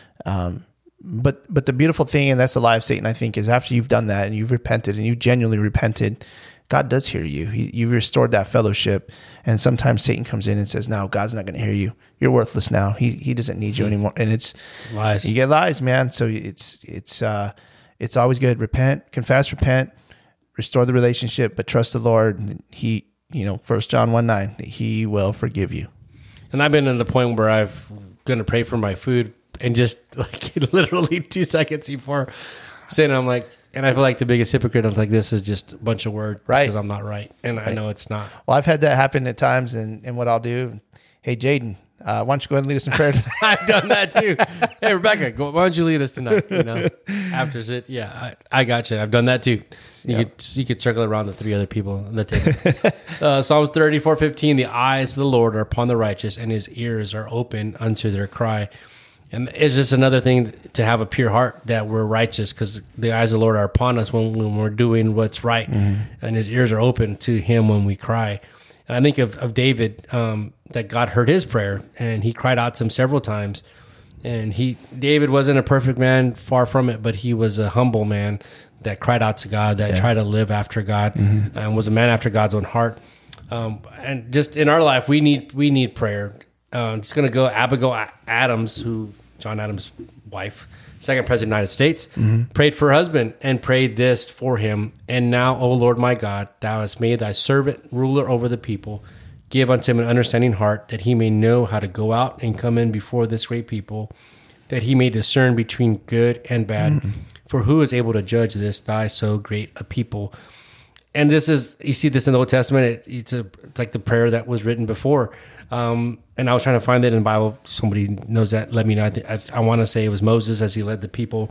Um, but but the beautiful thing, and that's the lie of Satan, I think, is after you've done that and you've repented and you genuinely repented, God does hear you. He, you restored that fellowship. And sometimes Satan comes in and says, no, God's not going to hear you. You're worthless now. He he doesn't need you anymore. And it's lies. You get lies, man. So it's it's uh, it's always good. Repent, confess, repent, restore the relationship, but trust the Lord. He, you know, First John one nine, he will forgive you. And I've been in the point where I've going to pray for my food, and just like literally two seconds before saying, I'm like, and I feel like the biggest hypocrite. I was like, this is just a bunch of words, right? Because I'm not right, and right. I know it's not. Well, I've had that happen at times, and, and what I'll do, hey, Jaden, uh, why don't you go ahead and lead us in prayer? I've done that too. Hey, Rebecca, go, why don't you lead us tonight? You know, after it, yeah, I, I got you. I've done that too. You yep. could you could circle around the three other people on the table. uh, Psalms thirty-four fifteen, the eyes of the Lord are upon the righteous, and his ears are open unto their cry. And it's just another thing to have a pure heart, that we're righteous, because the eyes of the Lord are upon us when, when we're doing what's right, mm-hmm. and his ears are open to him when we cry. And I think of, of David, um, that God heard his prayer, and he cried out to him several times. And he David wasn't a perfect man, far from it, but he was a humble man that cried out to God, that yeah. tried to live after God, mm-hmm. and was a man after God's own heart. Um, and just in our life, we need we need prayer. Uh, I'm just going to go Abigail Adams, who John Adams' wife, second president of the United States, mm-hmm. prayed for her husband and prayed this for him. And now, O Lord my God, thou hast made thy servant ruler over the people. Give unto him an understanding heart, that he may know how to go out and come in before this great people, that he may discern between good and bad. Mm-hmm. For who is able to judge this, thy so great a people? And this is, you see this in the Old Testament. It, it's, a, it's like the prayer that was written before. Um, and I was trying to find it in the Bible. Somebody knows that. Let me know. I, I, I want to say it was Moses as he led the people.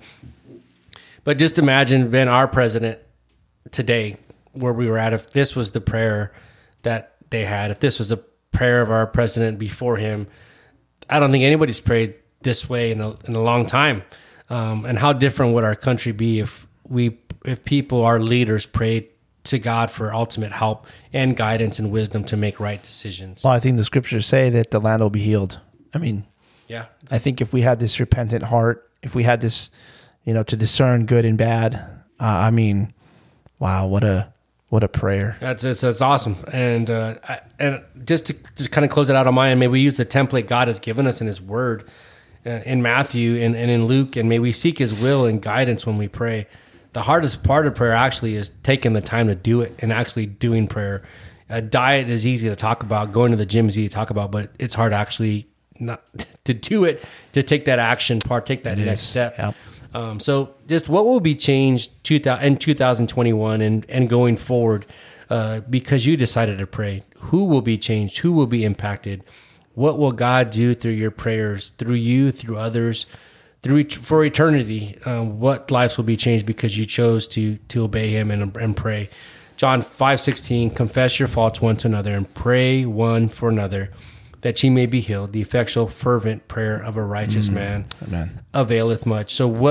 But just imagine being our president today, where we were at, if this was the prayer that they had, if this was a prayer of our president before him. I don't think anybody's prayed this way in a, in a long time. Um, and how different would our country be if we, if people, our leaders, prayed to God for ultimate help and guidance and wisdom to make right decisions? Well, I think the scriptures say that the land will be healed. I mean, yeah, I think if we had this repentant heart, if we had this, you know, to discern good and bad, uh, I mean, wow, what a what a prayer. That's it's, it's awesome. And uh, I, and just to just kind of close it out on my end, may we use the template God has given us in His Word, uh, in Matthew and, and in Luke, and may we seek His will and guidance when we pray. The hardest part of prayer actually is taking the time to do it and actually doing prayer. A diet is easy to talk about. Going to the gym is easy to talk about, but it's hard to actually not to do it, to take that action part, take that it next is. step. Yep. Um, so just what will be changed in two thousand twenty-one and, and going forward uh, because you decided to pray? Who will be changed? Who will be impacted? What will God do through your prayers, through you, through others? Through for eternity, um, what lives will be changed because you chose to to obey Him and, and pray? John five sixteen, confess your faults one to another and pray one for another, that ye may be healed. The effectual, fervent prayer of a righteous mm, man amen. availeth much. So what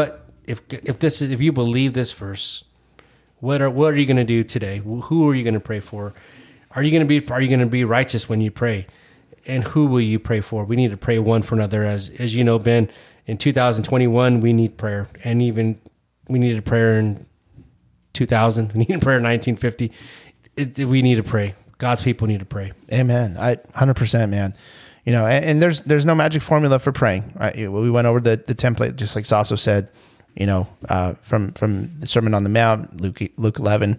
if if this is, if you believe this verse, what are what are you going to do today? Who are you going to pray for? Are you going to be are you going to be righteous when you pray? And who will you pray for? We need to pray one for another. As as you know, Ben, in two thousand twenty-one, we need prayer, and even we needed prayer in two thousand. We needed prayer in nineteen fifty. It, it, we need to pray. God's people need to pray. Amen. I one hundred percent, man. You know, and, and there's there's no magic formula for praying. Right? We went over the, the template, just like Sasso said. You know, uh, from from the Sermon on the Mount, Luke Luke eleven.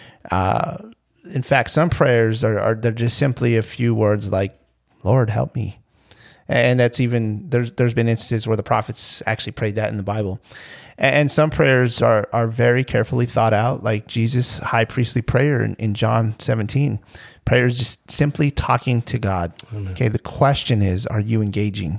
Uh, in fact, some prayers are, are they're just simply a few words like, "Lord, help me," and that's even there's there's been instances where the prophets actually prayed that in the Bible. And some prayers are, are very carefully thought out, like Jesus' high priestly prayer in, in John seventeen. Prayer is just simply talking to God. Amen. Okay, the question is, are you engaging?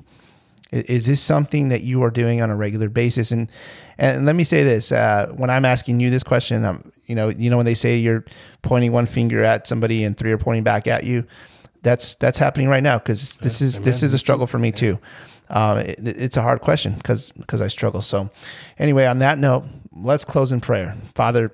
Is this something that you are doing on a regular basis? And and let me say this: uh, when I'm asking you this question, um, you know, you know, when they say you're pointing one finger at somebody and three are pointing back at you, that's that's happening right now because this is Amen. This is a struggle for me too. Um, it, it's a hard question because because I struggle. So anyway, on that note, let's close in prayer. Father,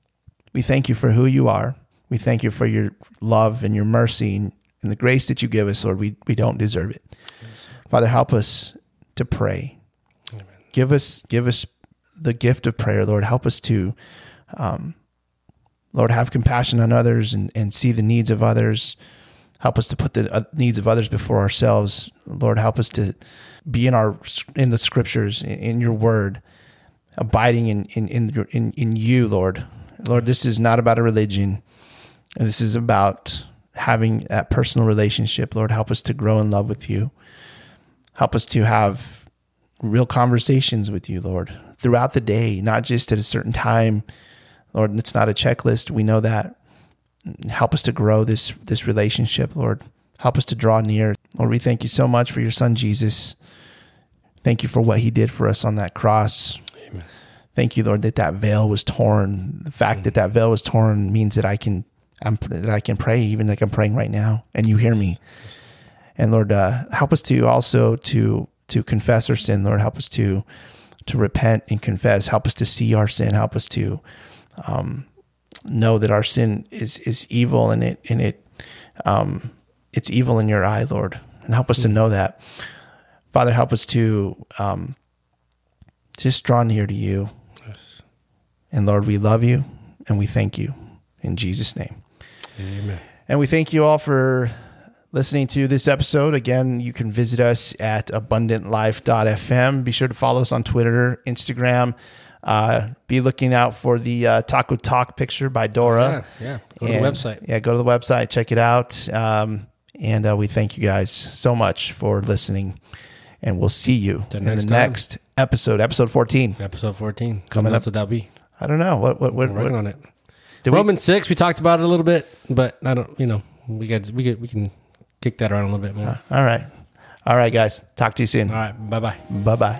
we thank you for who you are. We thank you for your love and your mercy and, and the grace that you give us, Lord. We we don't deserve it. Yes. Father, help us to pray. Amen. Give us give us the gift of prayer, Lord. Help us to, um, Lord, have compassion on others and, and see the needs of others. Help us to put the needs of others before ourselves. Lord, help us to be in our in the scriptures, in, in your word, abiding in in in, your, in in you, Lord. Lord, this is not about a religion. This is about having that personal relationship. Lord, help us to grow in love with you. Help us to have real conversations with you, Lord, throughout the day, not just at a certain time. Lord, it's not a checklist. We know that. Help us to grow this this relationship, Lord. Help us to draw near. Lord, we thank you so much for your son, Jesus. Thank you for what he did for us on that cross. Amen. Thank you, Lord, that that veil was torn. The fact mm-hmm. that that veil was torn means that I can I'm, that I can pray even like I'm praying right now, and you hear me. Yes. And Lord, uh, help us to also to to confess our sin. Lord, help us to to repent and confess. Help us to see our sin. Help us to um, know that our sin is is evil, and it and it um, it's evil in your eye, Lord. And help us mm-hmm. to know that. Father, help us to um, just draw near to you. Yes. And Lord, we love you and we thank you in Jesus' name. Amen. And we thank you all for listening to this episode. Again, you can visit us at abundant life dot f m. Be sure to follow us on Twitter, Instagram. Uh, be looking out for the uh, Taco Talk picture by Dora. Yeah, yeah. Go and, to the website. Yeah, go to the website. Check it out. Um, and uh, we thank you guys so much for listening. And we'll see you the in the time. next episode, episode fourteen. Episode fourteen. Coming up. What would that be? I don't know. What? What? What? We're working what, on it. Romans we, six. We talked about it a little bit, but I don't. You know, we got we get we can kick that around a little bit more. Uh, all right, all right, guys. Talk to you soon. All right. Bye bye. Bye bye.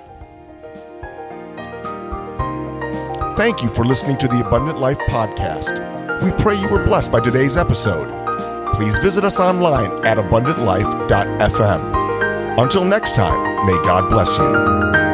Thank you for listening to the Abundant Life Podcast. We pray you were blessed by today's episode. Please visit us online at abundant life dot f m. Until next time, may God bless you.